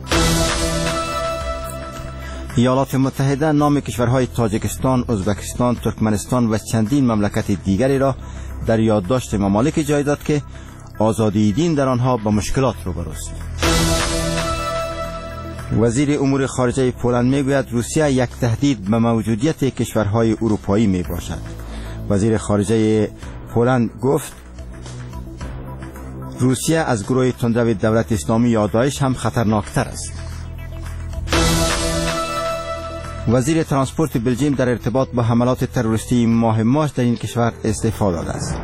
[SPEAKER 20] ایالات متحده نام کشورهای تاجیکستان، ازبکستان، ترکمنستان و چندین مملکت دیگری را در یادداشت ممالک جای داد که آزادی دین در آنها با مشکلات روبروست. وزیر امور خارجه پولند میگوید روسیه یک تهدید به موجودیت کشورهای اروپایی می باشد. وزیر خارجه پولند گفت روسیه از گروه تندرو دولت اسلامی یا داعش هم خطرناکتر است. وزیر ترانسپورت بلژیم در ارتباط با حملات تروریستی ماه مارس در این کشور استعفا داده است.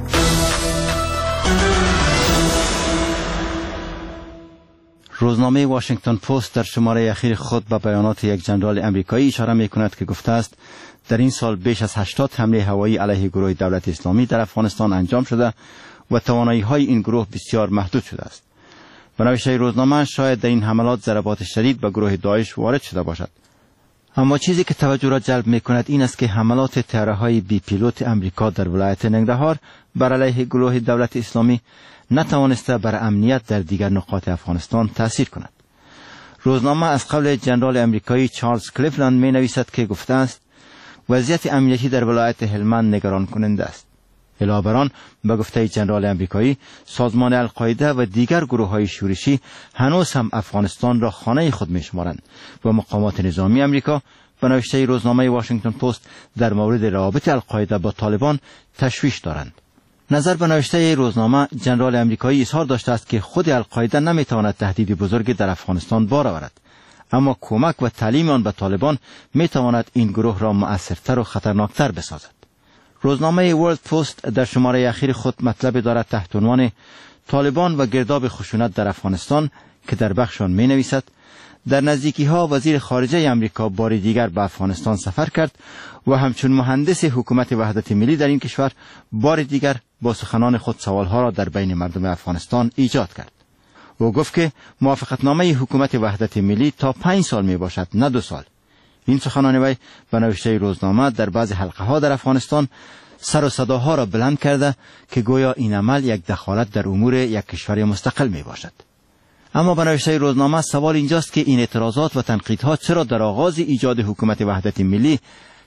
[SPEAKER 20] روزنامه واشنگتن پست در شماره اخیر خود به بیانات یک ژنرال امریکایی اشاره می‌کند که گفته است در این سال بیش از هشتاد حمله هوایی علیه گروه دولت اسلامی در افغانستان انجام شده و توانایی‌های این گروه بسیار محدود شده است. به نوشته روزنامه شاید در این حملات ضربات شدید به گروه داعش وارد شده باشد. اما چیزی که توجه را جلب می‌کند این است که حملات طیاره‌های بی پیلوت امریکا در ولایت ننگرهار بر علیه گروه دولت اسلامی نتوانسته بر امنیت در دیگر نقاط افغانستان تأثیر کند. روزنامه از قول ژنرال امریکایی چارلز کلیفلند می‌نویسد که گفته است وضعیت امنیتی در ولایت هلمند نگران کننده است. علاوه بر آن به گفته ژنرال امریکایی سازمان القاعده و دیگر گروه‌های شورشی هنوز هم افغانستان را خانه خود می‌شمارند و مقامات نظامی امریکا به نوشته روزنامه واشنگتن پست در مورد روابط القاعده با طالبان تشویش دارند. نظر به نوشته روزنامه ژنرال امریکایی اظهار داشته است که خود القاعده نمی‌تواند تهدید بزرگی در افغانستان بار آورد، اما کمک و تعلیم آن به طالبان می‌تواند این گروه را مؤثرتر و خطرناکتر بسازد. روزنامه ورلد پست در شماره اخیر خود مطلب دارد تحت عنوان طالبان و گرداب خشونت در افغانستان که در بخش آن می‌نویسد در نزدیکی‌ها وزیر خارجه امریکا بار دیگر به افغانستان سفر کرد و همچون مهندس حکومت وحدت ملی در این کشور بار دیگر با سخنان خود سوالها را در بین مردم افغانستان ایجاد کرد. او گفت که موافقتنامه حکومت وحدت ملی تا پنج سال می باشد نه دو سال. این سخنان وی به نوشته روزنامه در بعض حلقه‌ها در افغانستان سر و صداها را بلند کرده که گویا این عمل یک دخالت در امور یک کشور مستقل می باشد. اما به نوشته روزنامه سوال اینجاست که این اعتراضات و تنقیدها چرا در آغاز ایجاد حکومت وحدت ملی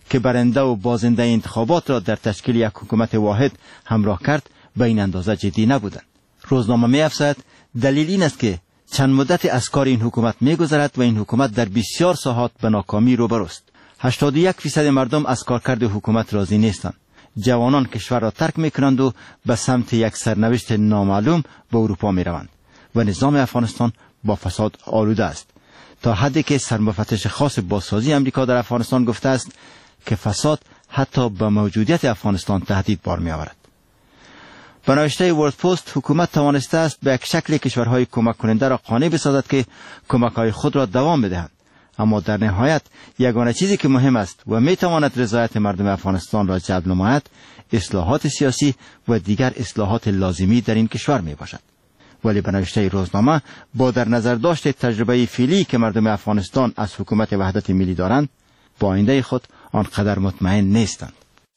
[SPEAKER 20] که برنده و بازنده انتخابات را در تشکیل یک حکومت واحد همراه کرد به این اندازه جدی نبودند. روزنامه می افزاید دلیل این است که چند مدت از کار این حکومت می گذرد و این حکومت در بسیار ساحات به ناکامی روبروست. هشتاد و یک فیصد مردم از کارکرد حکومت راضی نیستند. جوانان کشور را ترک می کنند و به سمت یک سرنوشت نامعلوم به اروپا می روند و نظام افغانستان با فساد آلوده است، تا حدی که سرمفتش خاص بازسازی امریکا در افغانستان گفته است که فساد حتی به موجودیت افغانستان تهدید بار می آورد. به نوشته ورلد پست، حکومت توانسته است به یک شکل کشورهای کمک کننده را قانع بسازد که کمک‌های خود را دوام بدهند، اما در نهایت یگانه چیزی که مهم است و می تواند رضایت مردم افغانستان را جلب نماید اصلاحات سیاسی و دیگر اصلاحات لازمی در این کشور می باشد. ولی به نوشته روزنامه، با در نظر داشت تجربه فعلی که مردم افغانستان از حکومت وحدت ملی دارند، با آینده خود آنقدر مطمئن نیستند.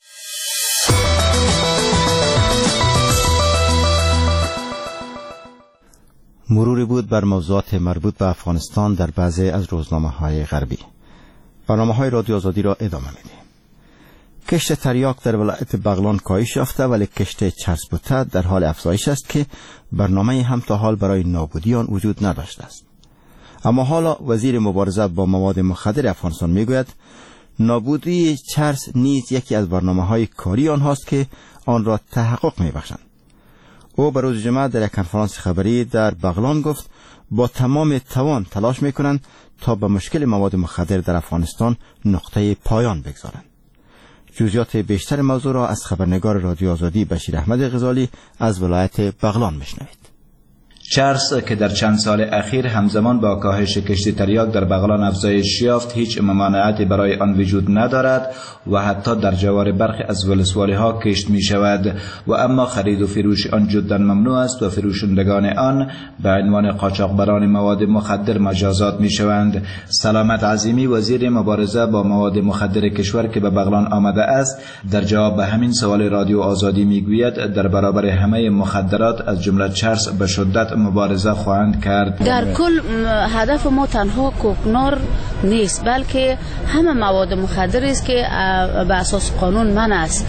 [SPEAKER 20] مروری بود بر موضوعات مربوط به افغانستان در بعضی از روزنامه‌های غربی. برنامه‌های رادیو آزادی را ادامه می‌دهیم. کشت تریاک در ولایت بغلان کاهش یافته، ولی کشت چرسبوته در حال افزایش است که برنامه هم تا حال برای نابودی آن وجود نداشته است. اما حالا وزیر مبارزه با مواد مخدر افغانستان میگوید نابودی چرس نیز یکی از برنامه‌های کاری آنهاست که آن را تحقق می‌بخشند. او به روز جمعه در یک کنفرانس خبری در بغلان گفت با تمام توان تلاش میکنند تا به مشکل مواد مخدر در افغانستان نقطه پایان بگذارند. جزئیات بیشتر موضوع را از خبرنگار رادیو آزادی بشیر احمد غزالی از ولایت بغلان بشنوید.
[SPEAKER 8] چرس که در چند سال اخیر همزمان با کاهش کشت تریاک در بغلان افزایش یافت، هیچ ممانعتی برای آن وجود ندارد و حتی در جوار برخی از ولسوالی ها کشت می شود و اما خرید و فروش آن جدا ممنوع است و فروشندگان آن به عنوان قاچاقبران مواد مخدر مجازات می شوند. سلامت عظیمی، وزیر مبارزه با مواد مخدر کشور که به بغلان آمده است، در جواب به همین سوال رادیو آزادی می گوید در برابر همه مخدرات از جمله چرس به شدت مبارزه خواهند کرد.
[SPEAKER 22] در کل هدف ما تنها کوکنار نیست، بلکه همه مواد مخدر است که به اساس قانون منع است.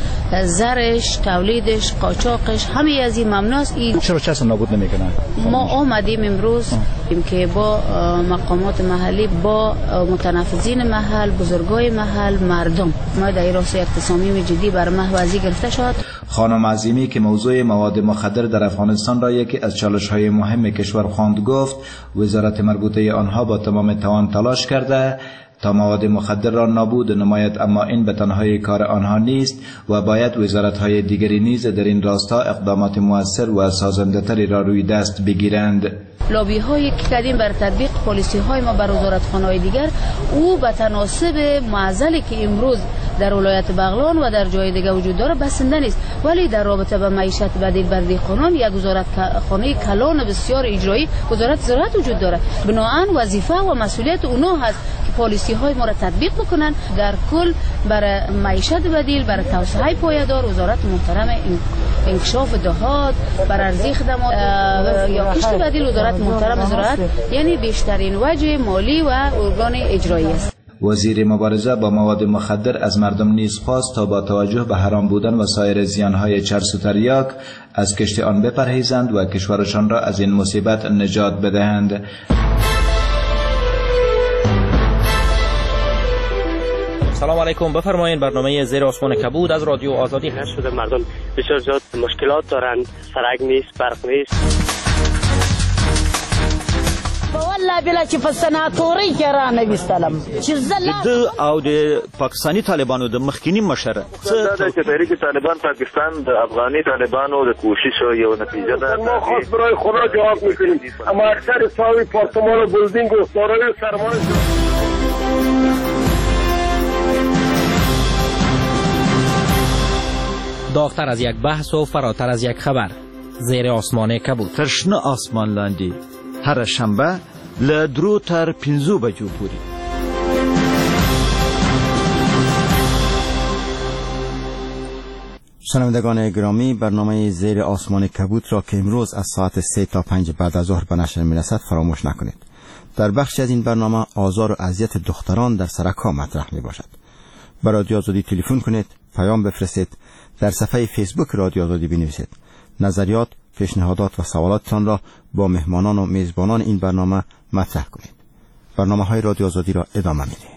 [SPEAKER 22] زرش، تولیدش، قاچاقش، همه از این ممنوع است. این
[SPEAKER 8] چرا چرس نابود نمیکنن؟
[SPEAKER 22] ما آمدیم امروز که با مقامات محلی، با متنفذین محل، بزرگای محل، مردم، ما در این راسته یک تصمیم جدی بر محوزی گرفته شد.
[SPEAKER 8] خانم عظیمی که موضوع مواد مخدر در افغانستان را یکی از چالش‌های مهم کشور خواند گفت وزارت مربوطه آنها با تمام توان تلاش کرده تا مواد مخدر را نابود نماید، اما این به تنهایی کار آنها نیست و باید وزارت‌های دیگری نیز در این راستا اقدامات مؤثر و سازنده‌تری را روی دست بگیرند.
[SPEAKER 22] لابی هایی که کردیم بر تطبیق پالیسی های ما بر وزارتخانه های دیگر، او به تناسب معضلی که امروز در ولایت بغلان و در جای دیگر وجود داره بسنده نیست، ولی در رابطه با معیشت بدیل بر دیگران یک وزارتخانه کلان بسیار اجرایی، وزارت زراعت وجود داره. بنابراین وظیفه و مسئولیت اونها هست که پالیسی های ما را تطبیق بکنن. در کل بر معیشت بدیل، بر توسعه پایدار، وزارت محترم انکشاف دهات، بر ارزی خدمات یا کشت بدیل، وزارت محترم زراعت، یعنی بیشترین وجه مالی و ارگان اجرایی است.
[SPEAKER 8] وزیر مبارزه با مواد مخدر از مردم نیز خواست تا با توجه به حرام بودن و سایر زیانهای چرس و تریاک از کشت آن بپرهیزند و کشورشان را از این مصیبت نجات بدهند.
[SPEAKER 10] سلام علیکم، بفرمایید. برنامه زیر آسمان کبود از رادیو آزادی هست.
[SPEAKER 12] شده مردم بسیار زیاد مشکلات دارند، سرک نیست، برق نیست.
[SPEAKER 13] والله بلا چې په سناتوري کې را نویستلم چې زله
[SPEAKER 25] د او د پاکستانی طالبانو د مخکینی مشر
[SPEAKER 26] څه د تحریک طالبان پاکستان د افغاني طالبانو د کوشش یو نتیجه ده.
[SPEAKER 27] ما خاص برای خدا جواب میکنیم، اما اکثر ساوی پارتمان و بلدینگ و دارای سرمایه
[SPEAKER 10] داغتر از یک بحث و فراتر از یک خبر، زیر آسمان کبود.
[SPEAKER 25] ترشنه آسمان لاندې هر شنبه له درو تر پنځو بجو پورې.
[SPEAKER 20] شنوندگان گرامی، برنامه زیر آسمان کبود را که امروز از ساعت سه تا پنج بعد از ظهر به نشر می‌رسد فراموش نکنید. در بخشی از این برنامه آزار و اذیت دختران در سرک‌ها مطرح می‌باشد. به رادیو آزادی تلفن کنید، پیام بفرستید، در صفحه فیسبوک رادیو آزادی بنویسید. نظریات، پیشنهادات و سوالاتتان را با مهمانان و میزبانان این برنامه مطرح کنید. برنامه های رادیو آزادی را ادامه می‌دهیم.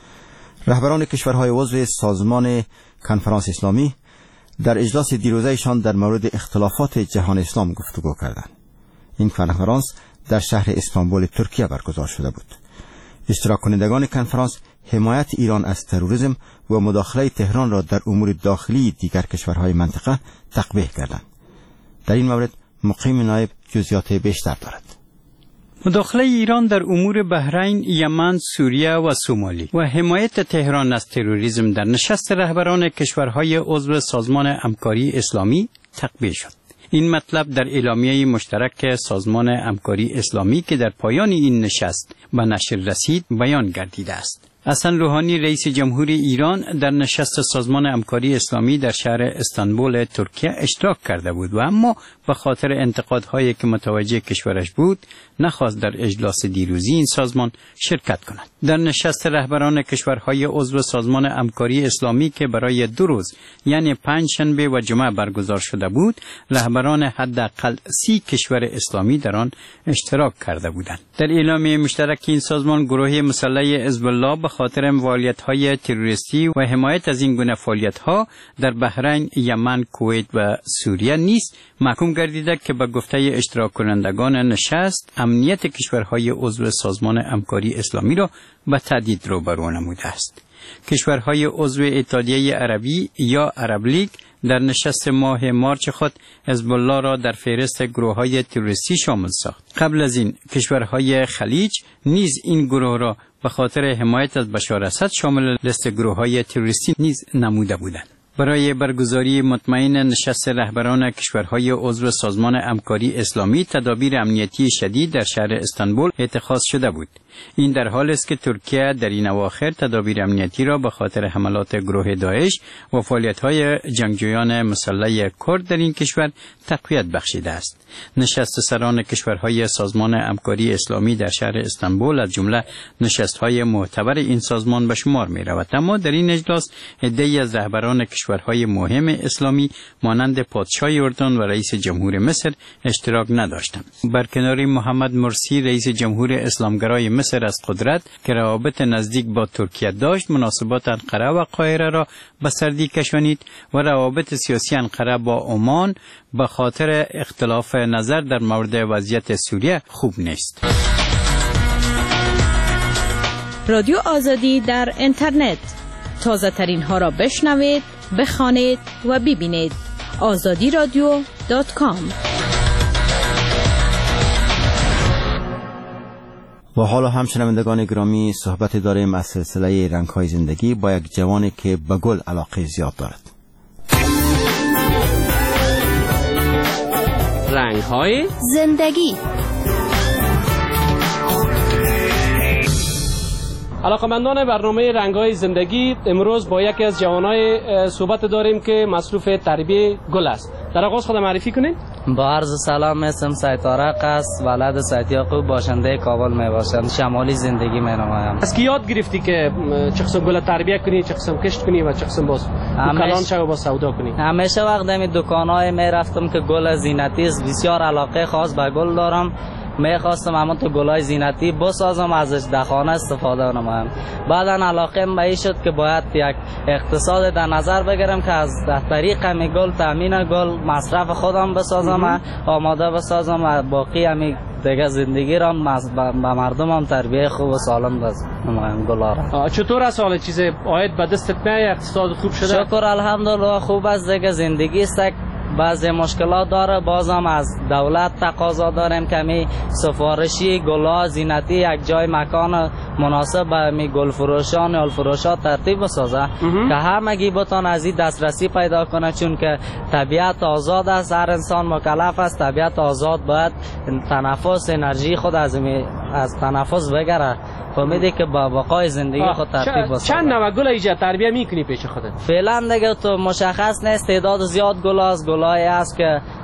[SPEAKER 20] رهبران کشورهای عضو سازمان کنفرانس اسلامی در اجلاس دیروزهشان در مورد اختلافات جهان اسلام گفتگو کردند. این کنفرانس در شهر استانبول ترکیه برگزار شده بود. اشتراک کنندگان کنفرانس حمایت ایران از تروریسم و مداخله تهران را در امور داخلی دیگر کشورهای منطقه تقبیح کردند. در این مورد مقیم نایب جزئیات بیشتر دارد.
[SPEAKER 24] مداخله ایران در امور بحرین، یمن، سوریه و سومالی و حمایت تهران از تروریسم در نشست رهبران کشورهای عضو سازمان همکاری اسلامی تقبیح شد. این مطلب در اعلامیه مشترک سازمان همکاری اسلامی که در پایان این نشست به نشر رسید بیان گردیده است. حسن روحانی رئیس جمهوری ایران در نشست سازمان همکاری اسلامی در شهر استانبول ترکیه اشتراک کرده بود و اما به خاطر انتقادهایی که متوجه کشورش بود نخواست در اجلاس دیروزی این سازمان شرکت کند. در نشست رهبران کشورهای عضو سازمان همکاری اسلامی که برای دو روز یعنی پنج شنبه و جمعه برگزار شده بود، رهبران حداقل سی کشور اسلامی در آن اشتراک کرده بودند. در اعلامیه مشترک این سازمان گروه مسلح حزب الله به خاطر فعالیت‌های تروریستی و حمایت از این گونه فعالیت‌ها در بحرین، یمن، کویت و سوریه نیز محکوم گردیده که به گفته اشتراک کنندگان نشست امنیت کشورهای عضو سازمان همکاری اسلامی را به تهدید روبرو نموده است. کشورهای عضو اتحادیه عربی یا عرب لیگ در نشست ماه مارچ خود حزب الله را در فهرست گروه‌های تروریستی شامل ساخت. قبل از این کشورهای خلیج نیز این گروه را به خاطر حمایت از بشار اسد شامل لیست گروه‌های تروریستی نیز نموده بودند. برای برگزاری مطمئن نشست رهبران کشورهای عضو سازمان همکاری اسلامی تدابیر امنیتی شدید در شهر استانبول اتخاذ شده بود. این در حال است که ترکیه در این اواخر تدابیر امنیتی را به خاطر حملات گروه داعش و فعالیت‌های جنگجویان مسلح کرد در این کشور تقویت بخشیده است. نشست سران کشورهای سازمان همکاری اسلامی در شهر استانبول از جمله نشست‌های معتبر این سازمان به شمار می‌رود، اما در این اجلاس عده‌ای از رهبران کشورهای مهم اسلامی مانند پادشاه اردن و رئیس جمهور مصر اشتراک نداشتند. برکنار محمد مرسی رئیس جمهور اسلامگرای مصر از قدرت که روابط نزدیک با ترکیه داشت، مناسبات انقره و قاهره را به سردی کشانید و روابط سیاسی انقره با عمان به خاطر اختلاف نظر در مورد وضعیت سوریه خوب نیست.
[SPEAKER 5] رادیو آزادی در اینترنت، تازه ترین ها را بشنوید، بخوانید و ببینید. آزادی رادیو دات کام.
[SPEAKER 20] و حالا هم شنوندگان گرامی صحبت داریم از سلسله رنگ‌های زندگی با یک جوانی که به گل علاقه زیاد دارد.
[SPEAKER 6] رنگ‌های زندگی. علاقمندان برنامه رنگ‌های زندگی، امروز با یکی از جوانای صحبت داریم که مصروف تربیه گل است. در آغاز خود معرفی کنید.
[SPEAKER 23] با عرض سلام، اسم سید طارق است، ولد سید یعقوب، باشنده کابل می باشم، شمالی زندگی می نمایم.
[SPEAKER 6] از کی یاد گرفتی که چه قسم گل تربیه کنی، چه قسم کشت کنی و چه قسم باز کلان شو با سودا کنی؟
[SPEAKER 23] همیشه وقت می دکان‌های می رفتم که گل زینتی است، بسیار علاقه خاص به گل دارم. میخواستم همون تو گلای زینتی بسازم، ازش در خانه استفاده نمایم. بعدا علاقه به این شد که باید یک اقتصاد در نظر بگیرم که از طریق همی گل تامین گل مصرف خودم بسازم، آماده بسازم و باقی همی دیگه زندگی را به مردم هم تربیه خوب و سالم بسازم گلا را.
[SPEAKER 6] چطور است حال چیز آید به دستت میاد؟ اقتصاد خوب شده؟
[SPEAKER 23] شکر الحمدلله خوب است دیگه. زندگی است بعضی مشکلات داره، بازم از دولت تقاضا داریم که می سفارشی گلا زینتی یک جای مکان مناسب به می گل فروشان یا فروشات ترتیب بسازه که همگی بتون از این دسترسی پیدا کنه، چون که طبیعت آزاد است، هر انسان مکلف است. طبیعت آزاد باید تنفس انرژی خود از می از تنفس بگیره، فهمیدی که با بقای زندگی خود ترتیب بسازه.
[SPEAKER 6] چند نوع گل ایجاد تربیه میکنی پیش خودت؟
[SPEAKER 23] فعلا دیگه تو مشخص نیست، تعداد زیاد گل است. گلای است که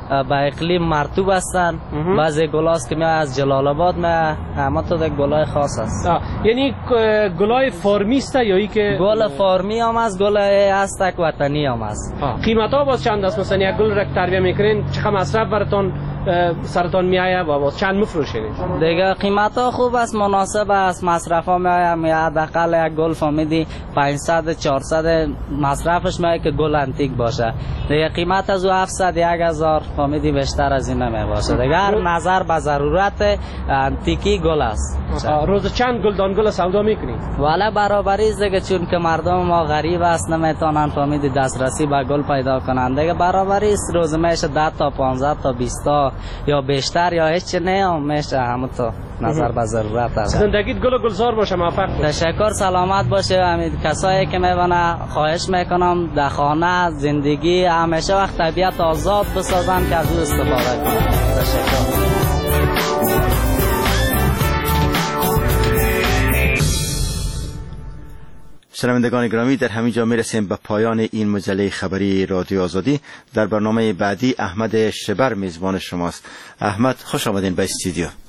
[SPEAKER 23] به اقلیم مرطوب هستن. بعضی گلاست که میاد از جلال آباد میاد، اما تو یک گلای خاص است.
[SPEAKER 6] یعنی گلای فارمی است یا ای که
[SPEAKER 23] گل فارمی هم است، گل است که وطنی هم است.
[SPEAKER 6] قیمت ها باز چند است؟ مثلا یک گل را تربیت میکنین چقدر مصرف براتون سرتان میآید و باز چند میفروشین؟
[SPEAKER 23] دیگه قیمت ها خوب است، مناسب است، مصرف ها میآید. میاد حداقل یک گل فهمیدی پانصد چهارصد مصرفش میآید که گل انتیک باشه. دیگه قیمت از او هفتصد هزار فهمیدی بیشتر از این نمی باشه. دیگه هر نظر به ضرورت انتیکی گل است.
[SPEAKER 6] روز چند گل دان گل سودا میکنید؟
[SPEAKER 23] والا برابری است دیگه، چون که مردم ما غریب است نمیتونن فهمیدی دسترسی به گل پیدا کنن. دیگه برابری است، روز میشه ده تا پانزده تا بیست تا یا بیشتر یا هیچ نه میشه، همون تو نظر به ضرورت است.
[SPEAKER 6] زندگیت گل و گلزار باشه، موفق باشه.
[SPEAKER 23] تشکر، سلامت باشه. همین کسایی که میبینه خواهش میکنم در خانه زندگی همیشه وقت طبیعت آزاد بسازن که از او استفاده کنن. تشکر.
[SPEAKER 20] شنوندگان گرامی، در همین جا میرسیم به پایان این مجله خبری رادیو آزادی. در برنامه بعدی احمد شبر میزبان شماست. احمد، خوش آمدین به استودیو.